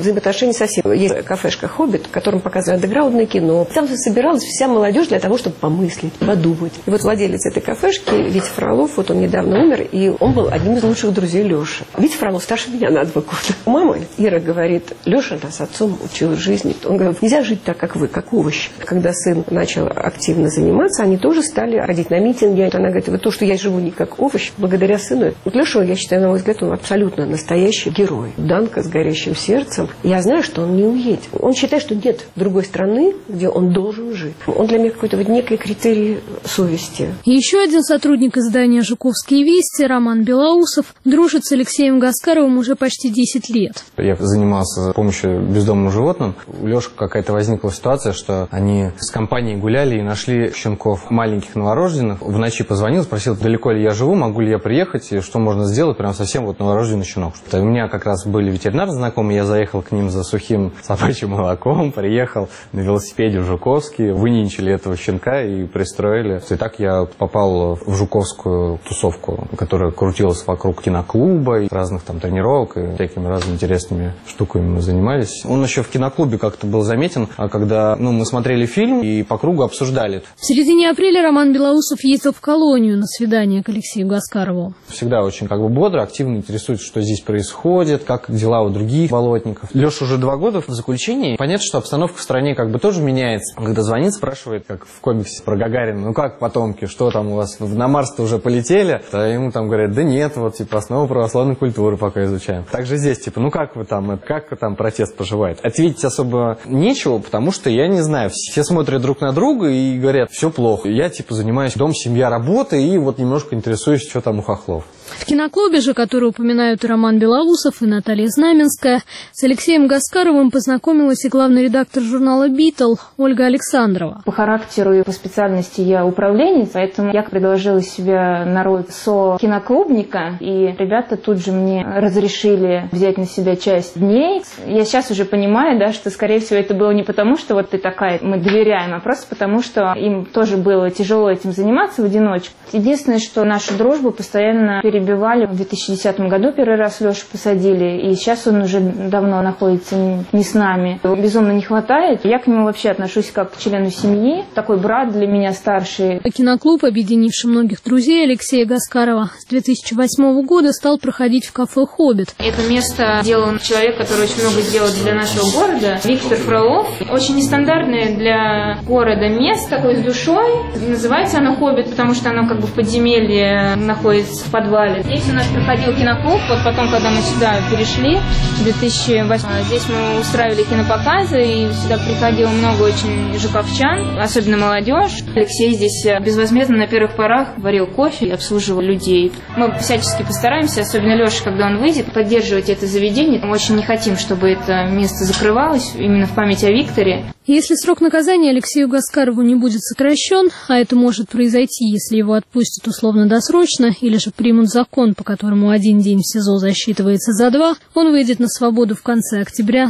взаимоотношения со всеми. Есть кафешка «Хоббит», в котором показывают андеграундное кино. Там собиралась вся молодежь для того, чтобы помыслить, подумать. И вот владелец этой кафешки, Витя Фролов, вот он недавно умер, и он был одним из лучших друзей Леши. Витя Фролов старше меня на 2 года. Мама Ира говорит: Леша нас отцом учил жизни. Он говорит: нельзя жить так, как вы, как овощ. Когда сын начал активно заниматься, они тоже стали ходить на митинги. Она говорит: вот то, что я живу не как овощ, благодаря сыну. Вот Леша, я считаю, на мой взгляд, он абсолютно настоящий герой. Данка с горящим сердцем. Я знаю, что он не уедет. Он считает, что нет другой страны, где он должен жить. Он для меня какой-то вот некий критерий совести. Еще один сотрудник издания «Жуковские вести» Роман Белоусов дружит с Алексеем Гаскаровым уже почти 10 лет. Я занимался помощью бездомным животным. У Леши какая-то возникла ситуация, что они с компанией гуляли и нашли щенков маленьких новорожденных. В ночи позвонил, спросил, далеко ли я живу, могу ли я приехать, и что можно сделать, прям совсем вот новорожденный щенок. У меня как раз были ветеринары знакомые, я заехал к ним за сухим собачьим молоком, приехал на велосипеде в Жуковский, выненчили этого щенка и пристроили. И так я попал в жуковскую тусовку, которая крутилась вокруг киноклуба, и разных там тренировок, и всякими разными интересными штуками мы занимались. Он еще в киноклубе как-то был заметен, когда мы смотрели фильм и по кругу обсуждали. В середине апреля Роман Белоусов ездил в колонию на свидание к Алексею Гаскарову. Всегда очень бодро, активно интересуется, что здесь происходит, как дела у других болотников. Леша уже 2 года в заключении. Понятно, что обстановка в стране тоже меняется. Когда звонит, спрашивает, как в комиксе про Гагарина: как потомки, что там у вас, на Марс-то уже полетели? А ему там говорят: да нет, основы православной культуры пока изучаем. Также здесь, как вы там протест поживает? Ответить особо нечего, потому что я не знаю, все смотрят друг на друга и говорят: все плохо. Я занимаюсь дом, семья, работа, и немножко интересуюсь, что там у хохлов. В киноклубе же, который упоминают и Роман Белоусов, и Наталья Знаменская, с Алексеем Гаскаровым познакомилась и главный редактор журнала «Битл» Ольга Александрова. По характеру и по специальности я управленец, поэтому я предложила себя на роль со-киноклубника, и ребята тут же мне разрешили взять на себя часть дней. Я сейчас уже понимаю, что, скорее всего, это было не потому, что ты такая, мы доверяем, а просто потому, что им тоже было тяжело этим заниматься в одиночку. Единственное, что нашу дружбу постоянно перебивали. В 2010 году первый раз Лешу посадили, и сейчас он уже давно находится не с нами. Его безумно не хватает. Я к нему вообще отношусь как к члену семьи. Такой брат для меня старший. Киноклуб, объединивший многих друзей Алексея Гаскарова, с 2008 года стал проходить в кафе «Хоббит». Это место делал человек, который очень много сделал для нашего города, Виктор Фролов. Очень нестандартное для города место, такое с душой. Называется оно «Хоббит», потому что оно в подземелье находится в подвале. Здесь у нас проходил киноклуб, потом, когда мы сюда перешли, в 2008, здесь мы устраивали кинопоказы, и сюда приходило много очень жуковчан, особенно молодежь. Алексей здесь безвозмездно на первых порах варил кофе и обслуживал людей. Мы всячески постараемся, особенно Леша, когда он выйдет, поддерживать это заведение. Мы очень не хотим, чтобы это место закрывалось именно в память о Викторе. Если срок наказания Алексею Гаскарову не будет сокращен, а это может произойти, если его отпустят условно-досрочно или же примут закон, по которому 1 день в СИЗО засчитывается за 2, он выйдет на свободу в конце октября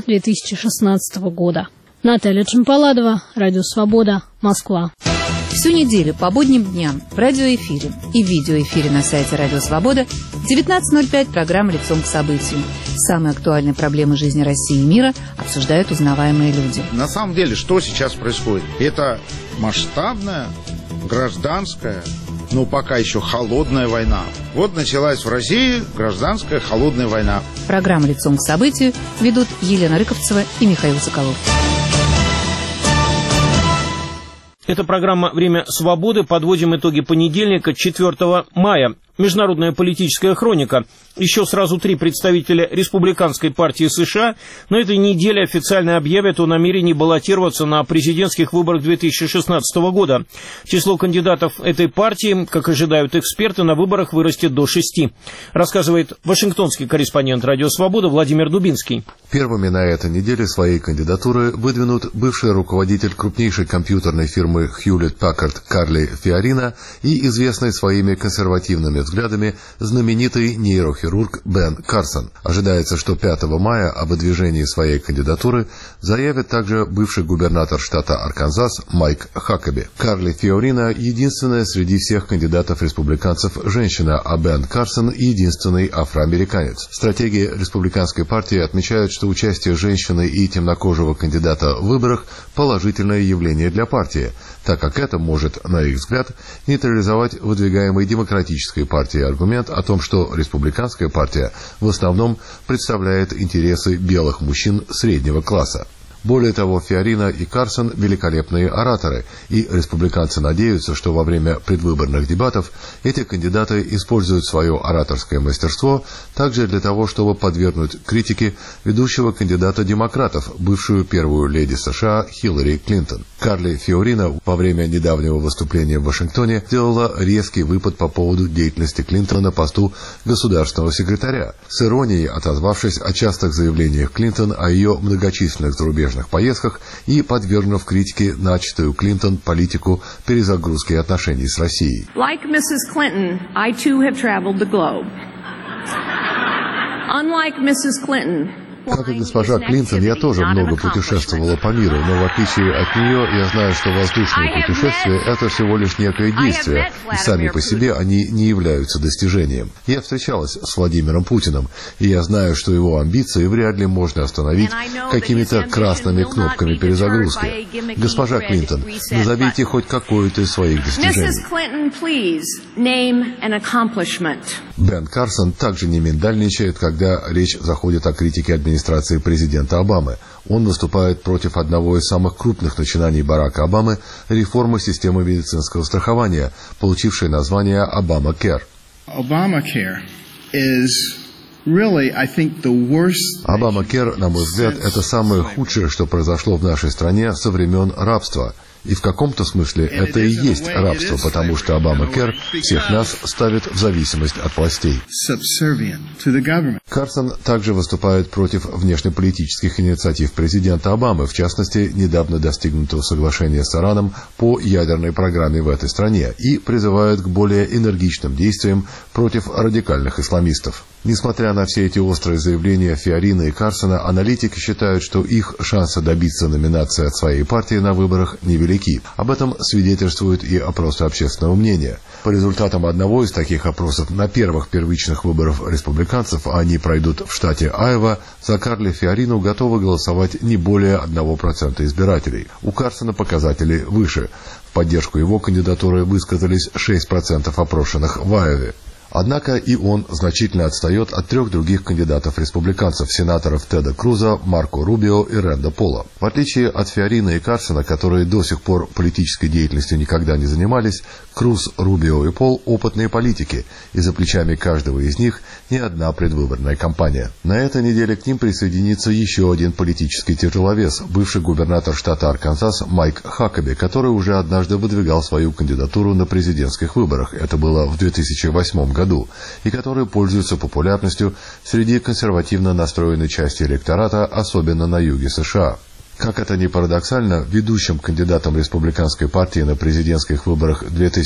2016 года. Наталья Джампаладова, Радио Свобода, Москва. Всю неделю по будним дням в радиоэфире и видеоэфире на сайте Радио Свобода в 19:05 программа «Лицом к событию». Самые актуальные проблемы жизни России и мира обсуждают узнаваемые люди. На самом деле, что сейчас происходит? Это масштабная, гражданская, но пока еще холодная война. Вот началась в России гражданская холодная война. Программу «Лицом к событию» ведут Елена Рыковцева и Михаил Соколов. Это программа «Время свободы». Подводим итоги понедельника, 4 мая. Международная политическая хроника. Еще сразу 3 представителя Республиканской партии США на этой неделе официально объявят о намерении баллотироваться на президентских выборах 2016 года. Число кандидатов этой партии, как ожидают эксперты, на выборах вырастет до 6. Рассказывает вашингтонский корреспондент «Радио Свобода» Владимир Дубинский. Первыми на этой неделе свои кандидатуры выдвинут бывший руководитель крупнейшей компьютерной фирмы Hewlett-Packard Карли Фиорина и известный своими консервативными взглядами знаменитый нейрохирург Бен Карсон. Ожидается, что 5 мая о выдвижении своей кандидатуры заявит также бывший губернатор штата Арканзас Майк Хакаби. Карли Фиорина – единственная среди всех кандидатов-республиканцев женщина, а Бен Карсон – единственный афроамериканец. Стратегии республиканской партии отмечают, что участие женщины и темнокожего кандидата в выборах – положительное явление для партии, так как это может, на их взгляд, нейтрализовать выдвигаемый демократической партией аргумент о том, что республиканская партия в основном представляет интересы белых мужчин среднего класса. Более того, Фиорина и Карсон – великолепные ораторы, и республиканцы надеются, что во время предвыборных дебатов эти кандидаты используют свое ораторское мастерство также для того, чтобы подвергнуть критике ведущего кандидата демократов, бывшую первую леди США Хиллари Клинтон. Карли Фиорина во время недавнего выступления в Вашингтоне сделала резкий выпад по поводу деятельности Клинтона на посту государственного секретаря, с иронией отозвавшись о частых заявлениях Клинтон о ее многочисленных зарубежных поездках и подвергнув критике начатую Клинтон политику перезагрузки отношений с Россией. Like Mrs. Clinton, I too have traveled the globe. Unlike Mrs. Clinton, как и госпожа Клинтон, я тоже много путешествовала по миру, но в отличие от нее я знаю, что воздушные путешествия – это всего лишь некое действие, и сами по себе они не являются достижением. Я встречалась с Владимиром Путиным, и я знаю, что его амбиции вряд ли можно остановить какими-то красными кнопками перезагрузки. Госпожа Клинтон, назовите хоть какое-то из своих достижений. Бен Карсон также не миндальничает, когда речь заходит о критике администрации президента Обамы. Он выступает против одного из самых крупных начинаний Барака Обамы – реформы системы медицинского страхования, получившей название Obamacare. Obamacare, на мой взгляд, это самое худшее, что произошло в нашей стране со времен рабства. И в каком-то смысле это и есть рабство, потому что Obamacare всех нас ставит в зависимость от властей. Карсон также выступает против внешнеполитических инициатив президента Обамы, в частности, недавно достигнутого соглашения с Ираном по ядерной программе в этой стране, и призывает к более энергичным действиям против радикальных исламистов. Несмотря на все эти острые заявления Фиорины и Карсона, аналитики считают, что их шансы добиться номинации от своей партии на выборах невелики. Об этом свидетельствуют и опросы общественного мнения. По результатам одного из таких опросов на первых первичных выборах республиканцев, а они пройдут в штате Айова, за Карли Фиорину готовы голосовать не более 1% избирателей. У Карсона показатели выше. В поддержку его кандидатуры высказались 6% опрошенных в Айове. Однако и он значительно отстает от 3 других кандидатов-республиканцев, сенаторов Теда Круза, Марко Рубио и Рэнда Пола. В отличие от Фиорины и Карсона, которые до сих пор политической деятельностью никогда не занимались, Круз, Рубио и Пол – опытные политики, и за плечами каждого из них не одна предвыборная кампания. На этой неделе к ним присоединится еще один политический тяжеловес – бывший губернатор штата Арканзас Майк Хакаби, который уже однажды выдвигал свою кандидатуру на президентских выборах. Это было в 2008 году, и который пользуется популярностью среди консервативно настроенной части электората, особенно на юге США. Как это ни парадоксально, ведущим кандидатом республиканской партии на президентских выборах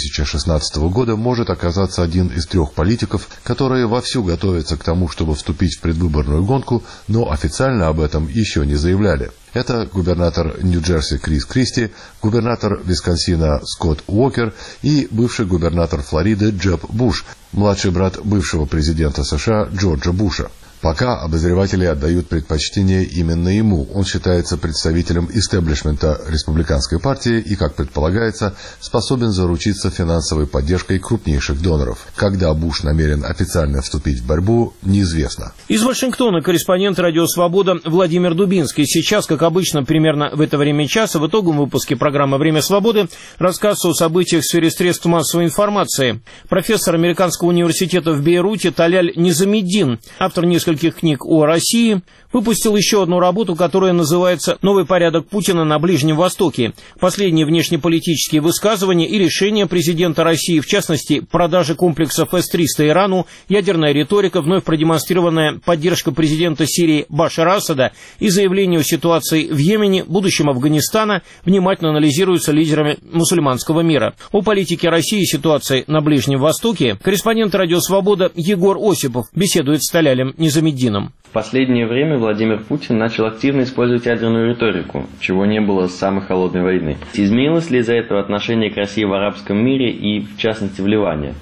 2016 года может оказаться один из 3 политиков, которые вовсю готовятся к тому, чтобы вступить в предвыборную гонку, но официально об этом еще не заявляли. Это губернатор Нью-Джерси Крис Кристи, губернатор Висконсина Скотт Уокер и бывший губернатор Флориды Джеб Буш, младший брат бывшего президента США Джорджа Буша. Пока обозреватели отдают предпочтение именно ему. Он считается представителем истеблишмента республиканской партии и, как предполагается, способен заручиться финансовой поддержкой крупнейших доноров. Когда Буш намерен официально вступить в борьбу, неизвестно. Из Вашингтона корреспондент «Радио Свобода» Владимир Дубинский. Сейчас, как обычно, примерно в это время часа в итоговом выпуске программы «Время свободы» рассказ о событиях в сфере средств массовой информации. Профессор Американского университета в Бейруте Таляль Низамеддин, автор нескольких нескольких книг о России, выпустил еще одну работу, которая называется «Новый порядок Путина на Ближнем Востоке. Последние внешнеполитические высказывания и решения президента России, в частности, продажи комплексов С-300 Ирану, ядерная риторика, вновь продемонстрированная поддержка президента Сирии Башара Асада и заявление о ситуации в Йемене, будущем Афганистана, внимательно анализируются лидерами мусульманского мира. О политике России и ситуации на Ближнем Востоке корреспондент «Радио Свобода» Егор Осипов беседует с Талялем Низамеддином. В последнее время Владимир Путин начал активно использовать ядерную риторику, чего не было с самой холодной войны. Изменилось ли из-за этого отношение к России в арабском мире и, в частности, в Ливане?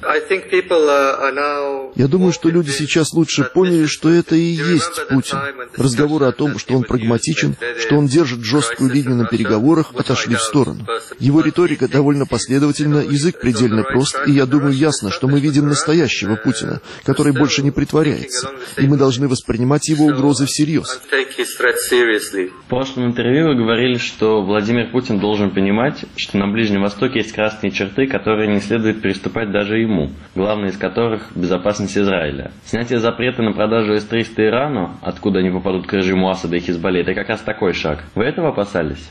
Я думаю, что люди сейчас лучше поняли, что это и есть Путин. Разговоры о том, что он прагматичен, что он держит жесткую линию на переговорах, отошли в сторону. Его риторика довольно последовательна, язык предельно прост, и я думаю, ясно, что мы видим настоящего Путина, который больше не притворяется, и мы должны воспринимать его угрозы всерьез. В прошлом интервью вы говорили, что Владимир Путин должен понимать, что на Ближнем Востоке есть красные черты, которые не следует переступать даже ему, главная из которых – безопасность Израиля. Снятие запрета на продажу С-300 Ирану, откуда они попадут к режиму Асада и Хизбалли, это как раз такой шаг. Вы этого опасались?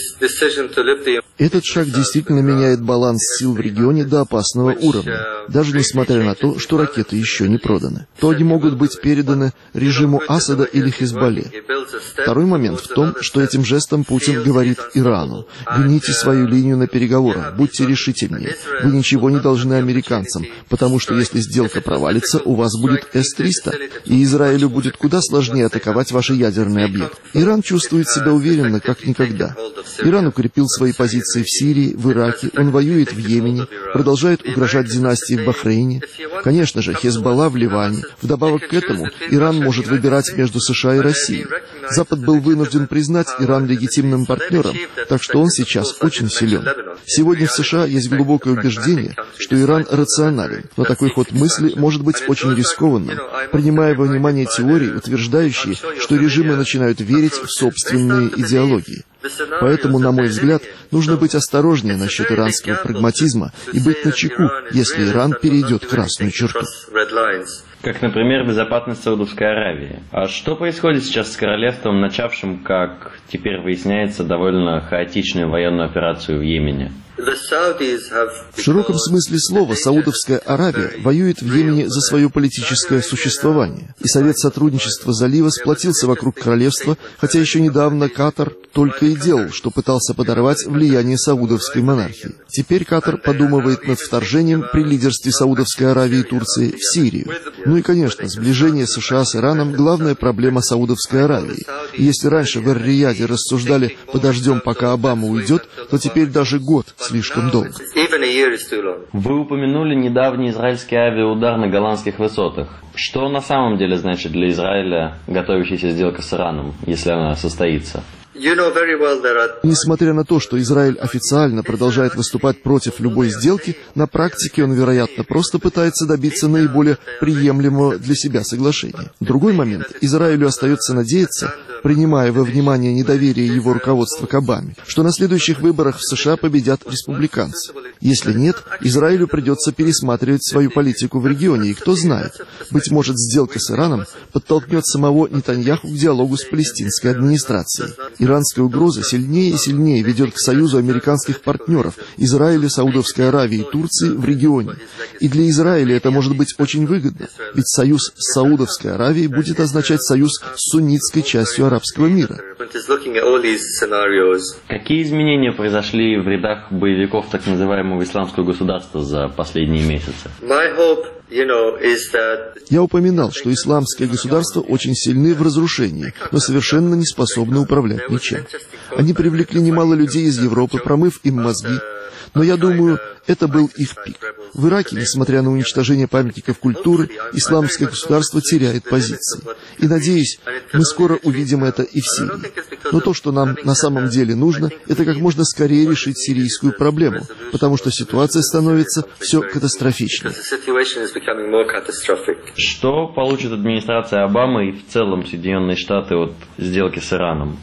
Этот шаг действительно меняет баланс сил в регионе до опасного уровня, даже несмотря на то, что ракеты еще не проданы. То они могут быть переданы режиму Асада или Хизбалли. Второй момент в том, что этим жестом Путин говорит Ирану: гните свою линию на переговорах, будьте решительнее, вы ничего не должны американцам, потому что если сделка провалится, у вас будет С-300, и Израилю будет куда сложнее атаковать ваши ядерные объекты. Иран чувствует себя уверенно, как никогда. Иран укрепил свои позиции в Сирии, в Ираке, он воюет в Йемене, продолжает угрожать династии в Бахрейне. Конечно же, Хезболла в Ливане. Вдобавок к этому, Иран может выбирать между США и Россией. Запад был вынужден признать Иран легитимным партнером, так что он сейчас очень силен. Сегодня в США есть глубокое убеждение, что Иран рационален, но такой ход мысли может быть очень рискованным, принимая во внимание теории, утверждающие, что режимы начинают верить в собственные идеологии. Поэтому, на мой взгляд, нужно быть осторожнее насчет иранского прагматизма и быть начеку, если Иран перейдет красную черту. Как, например, безопасность Саудовской Аравии. А что происходит сейчас с королевством, начавшим, как теперь выясняется, довольно хаотичную военную операцию в Йемене? В широком смысле слова Саудовская Аравия воюет в Йемене за свое политическое существование. И Совет сотрудничества залива сплотился вокруг королевства, хотя еще недавно Катар только и делал, что пытался подорвать влияние саудовской монархии. Теперь Катар подумывает над вторжением при лидерстве Саудовской Аравии и Турции в Сирию. Ну и, конечно, сближение США с Ираном – главная проблема Саудовской Аравии. И если раньше в Эр-Рияде рассуждали «подождем, пока Обама уйдет», то теперь даже год слишком долго. Вы упомянули недавний израильский авиаудар на голландских высотах. Что на самом деле значит для Израиля готовящаяся сделка с Ираном, если она состоится? Несмотря на то, что Израиль официально продолжает выступать против любой сделки, на практике он, вероятно, просто пытается добиться наиболее приемлемого для себя соглашения. Другой момент. Израилю остается надеяться, принимая во внимание недоверие его руководства к Обаме, что на следующих выборах в США победят республиканцы. Если нет, Израилю придется пересматривать свою политику в регионе, и кто знает, быть может, сделка с Ираном подтолкнет самого Нетаньяху к диалогу с палестинской администрацией. Иранская угроза сильнее и сильнее ведет к союзу американских партнеров Израиля, Саудовской Аравии и Турции в регионе. И для Израиля это может быть очень выгодно, ведь союз с Саудовской Аравией будет означать союз с суннитской частью арабского мира. Какие изменения произошли в рядах боевиков так называемого исламского государства за последние месяцы? Я упоминал, что исламское государство очень сильны в разрушении, но совершенно не способны управлять ничем. Они привлекли немало людей из Европы, промыв им мозги, но я думаю, это был их пик. В Ираке, несмотря на уничтожение памятников культуры, исламское государство теряет позиции. И, надеюсь, мы скоро увидим это и в Сирии. Но то, что нам на самом деле нужно, это как можно скорее решить сирийскую проблему, потому что ситуация становится все катастрофичнее. Что получит администрация Обамы и в целом Соединенные Штаты от сделки с Ираном?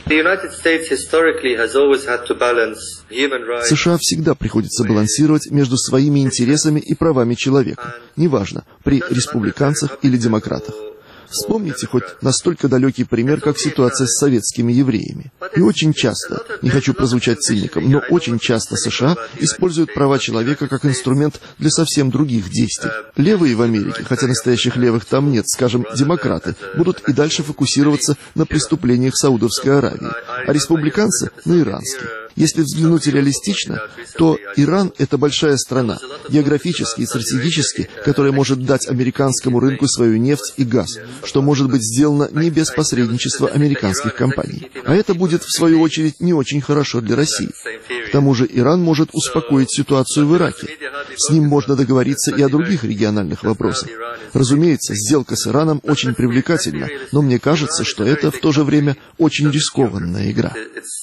США всегда приходится балансировать между своими интересами и правами человека, неважно, при республиканцах или демократах. Вспомните хоть настолько далекий пример, как ситуация с советскими евреями. И очень часто, не хочу прозвучать циником, но очень часто США используют права человека как инструмент для совсем других действий. Левые в Америке, хотя настоящих левых там нет, скажем, демократы, будут и дальше фокусироваться на преступлениях в Саудовской Аравии, а республиканцы — на иранских. Если взглянуть реалистично, то Иран — это большая страна, географически и стратегически, которая может дать американскому рынку свою нефть и газ, что может быть сделано не без посредничества американских компаний. А это будет, в свою очередь, не очень хорошо для России. К тому же Иран может успокоить ситуацию в Ираке. С ним можно договориться и о других региональных вопросах. Разумеется, сделка с Ираном очень привлекательна, но мне кажется, что это в то же время очень рискованная игра.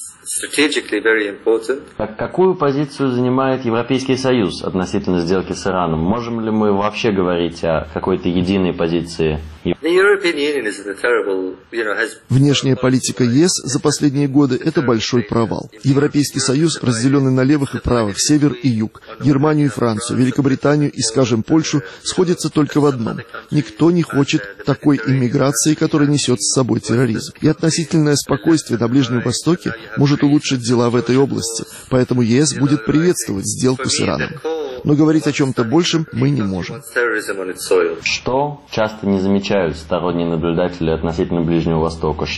Какую позицию занимает Европейский Союз относительно сделки с Ираном? Можем ли мы вообще говорить о какой-то единой позиции? Внешняя политика ЕС за последние годы – это большой провал. Европейский Союз, разделенный на левых и правых, север и юг, Германию и Францию, Великобританию и, скажем, Польшу, сходится только в одном. Никто не хочет такой иммиграции, которая несет с собой терроризм. И относительное спокойствие на Ближнем Востоке может улучшить дела в этой области, поэтому ЕС будет приветствовать сделку с Ираном. Но говорить о чем-то большем мы не можем. Что часто не замечают сторонние наблюдатели относительно Ближнего Востока?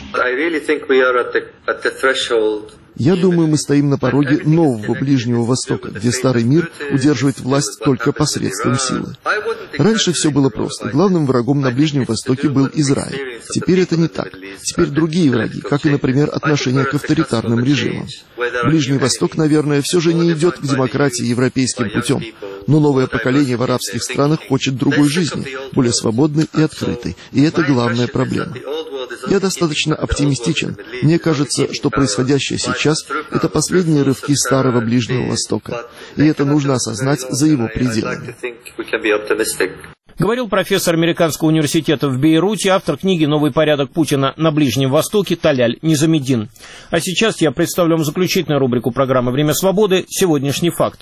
Я думаю, мы стоим на пороге нового Ближнего Востока, где старый мир удерживает власть только посредством силы. Раньше все было просто. Главным врагом на Ближнем Востоке был Израиль. Теперь это не так. Теперь другие враги, как и, например, отношение к авторитарным режимам. Ближний Восток, наверное, все же не идет к демократии европейским путем. Но новое поколение в арабских странах хочет другой жизни, более свободной и открытой. И это главная проблема. Я достаточно оптимистичен. Мне кажется, что происходящее сейчас – это последние рывки старого Ближнего Востока. И это нужно осознать за его пределами. Говорил профессор Американского университета в Бейруте, автор книги «Новый порядок Путина на Ближнем Востоке» Таляль Низамеддин. А сейчас я представлю вам заключительную рубрику программы «Время свободы. Сегодняшний факт».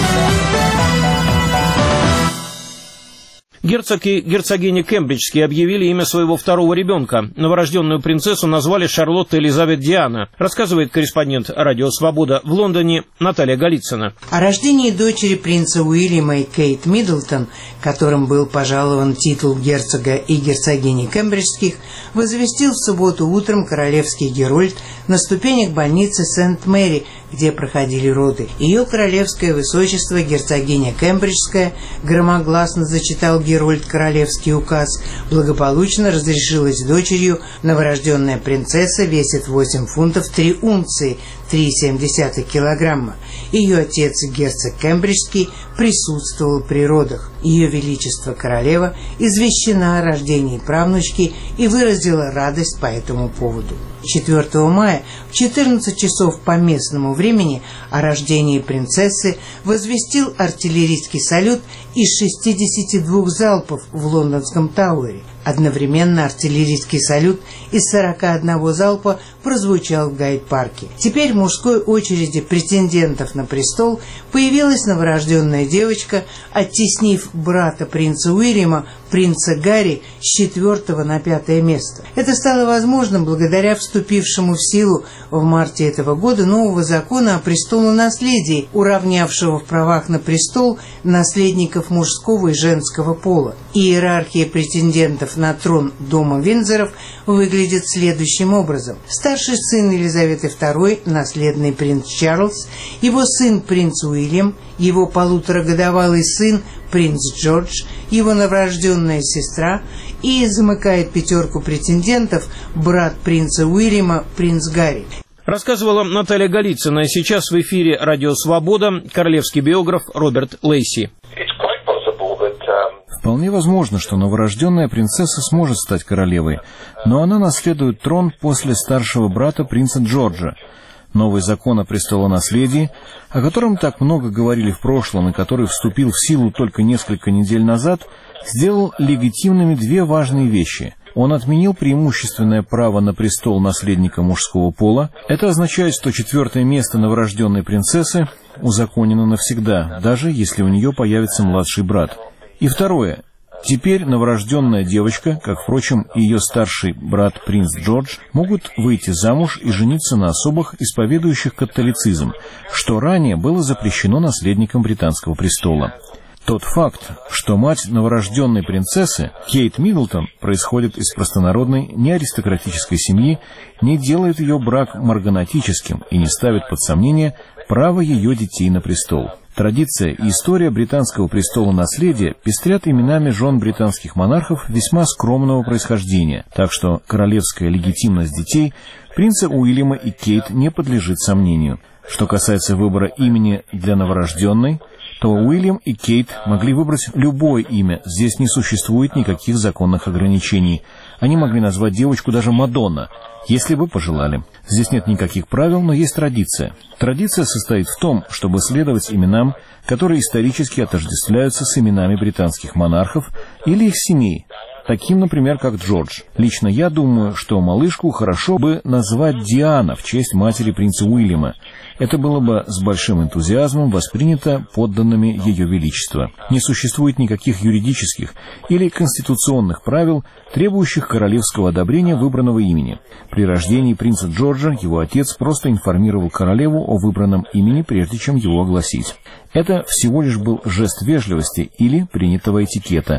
Герцог и герцогиня Кембриджские объявили имя своего второго ребенка. Новорожденную принцессу назвали Шарлотта Элизабет Диана, рассказывает корреспондент «Радио Свобода» в Лондоне Наталья Голицына. О рождении дочери принца Уильяма и Кейт Миддлтон, которым был пожалован титул герцога и герцогини Кембриджских, возвестил в субботу утром королевский герольд на ступенях больницы Сент-Мэри, где проходили роды. Ее королевское высочество, герцогиня Кембриджская, громогласно зачитал герольд королевский указ, благополучно разрешилась дочерью. Новорожденная принцесса весит 8 фунтов 3 унции, 3,7 килограмма. Ее отец, герцог Кембриджский, присутствовал при родах. Ее Величество Королева извещена о рождении правнучки и выразила радость по этому поводу. 4 мая в 14 часов по местному времени о рождении принцессы возвестил артиллерийский салют из 62 залпов в лондонском Тауэре. Одновременно артиллерийский салют из 41 залпа прозвучал в Гайд-парке. Теперь в мужской очереди претендентов на престол появилась новорожденная девочка, оттеснив брата принца Уильяма, принца Гарри, с 4 на 5 место. Это стало возможным благодаря вступившему в силу в марте этого года нового закона о престолонаследии, уравнявшего в правах на престол наследников мужского и женского пола. Иерархия претендентов на трон дома Виндзоров выглядит следующим образом. Старший сын Елизаветы II, наследный принц Чарльз, его сын принц Уильям, его полуторагодовалый сын принц Джордж, его новорожденная сестра и замыкает пятерку претендентов брат принца Уильяма, принц Гарри. Рассказывала Наталья Голицына. Сейчас в эфире «Радио Свобода» королевский биограф Роберт Лейси. Вполне возможно, что новорожденная принцесса сможет стать королевой, но она наследует трон после старшего брата принца Джорджа. Новый закон о престолонаследии, о котором так много говорили в прошлом и который вступил в силу только несколько недель назад, сделал легитимными две важные вещи. Он отменил преимущественное право на престол наследника мужского пола. Это означает, что 4-е место новорожденной принцессы узаконено навсегда, даже если у нее появится младший брат. И второе. Теперь новорожденная девочка, как, впрочем, и ее старший брат принц Джордж, могут выйти замуж и жениться на особах, исповедующих католицизм, что ранее было запрещено наследникам британского престола. Тот факт, что мать новорожденной принцессы, Кейт Миддлтон, происходит из простонародной, неаристократической семьи, не делает ее брак марганатическим и не ставит под сомнение право ее детей на престол. Традиция и история британского престола наследия пестрят именами жен британских монархов весьма скромного происхождения, так что королевская легитимность детей принца Уильяма и Кейт не подлежит сомнению. Что касается выбора имени для новорожденной, то Уильям и Кейт могли выбрать любое имя, здесь не существует никаких законных ограничений. Они могли назвать девочку даже Мадонна, если бы пожелали. Здесь нет никаких правил, но есть традиция. Традиция состоит в том, чтобы следовать именам, которые исторически отождествляются с именами британских монархов или их семей, таким, например, как Джордж. Лично я думаю, что малышку хорошо бы назвать Диана в честь матери принца Уильяма. Это было бы с большим энтузиазмом воспринято подданными Ее Величества. Не существует никаких юридических или конституционных правил, требующих королевского одобрения выбранного имени. При рождении принца Джорджа его отец просто информировал королеву о выбранном имени, прежде чем его огласить. Это всего лишь был жест вежливости или принятого этикета.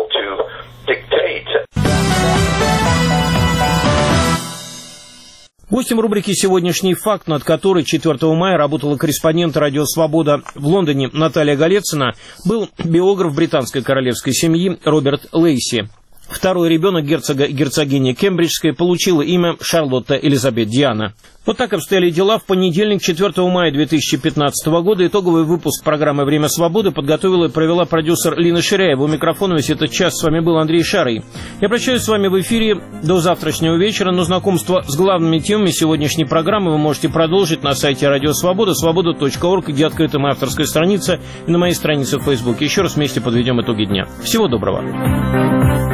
Гостем рубрики «Сегодняшний факт», над которой 4 мая работала корреспондент «Радио Свобода» в Лондоне Наталья Голецина, был биограф британской королевской семьи Роберт Лейси. Второй ребенок герцога и герцогини Кембриджской получила имя Шарлотта Элизабет Диана. Вот так обстояли дела. В понедельник, 4 мая 2015 года, итоговый выпуск программы «Время свободы» подготовила и провела продюсер Лина Ширяева. У микрофона весь этот час с вами был Андрей Шарый. Я прощаюсь с вами в эфире до завтрашнего вечера, но знакомство с главными темами сегодняшней программы вы можете продолжить на сайте Радио Свобода, свобода.орг, где открыта моя авторская страница, и на моей странице в Фейсбуке. Еще раз вместе подведем итоги дня. Всего доброго.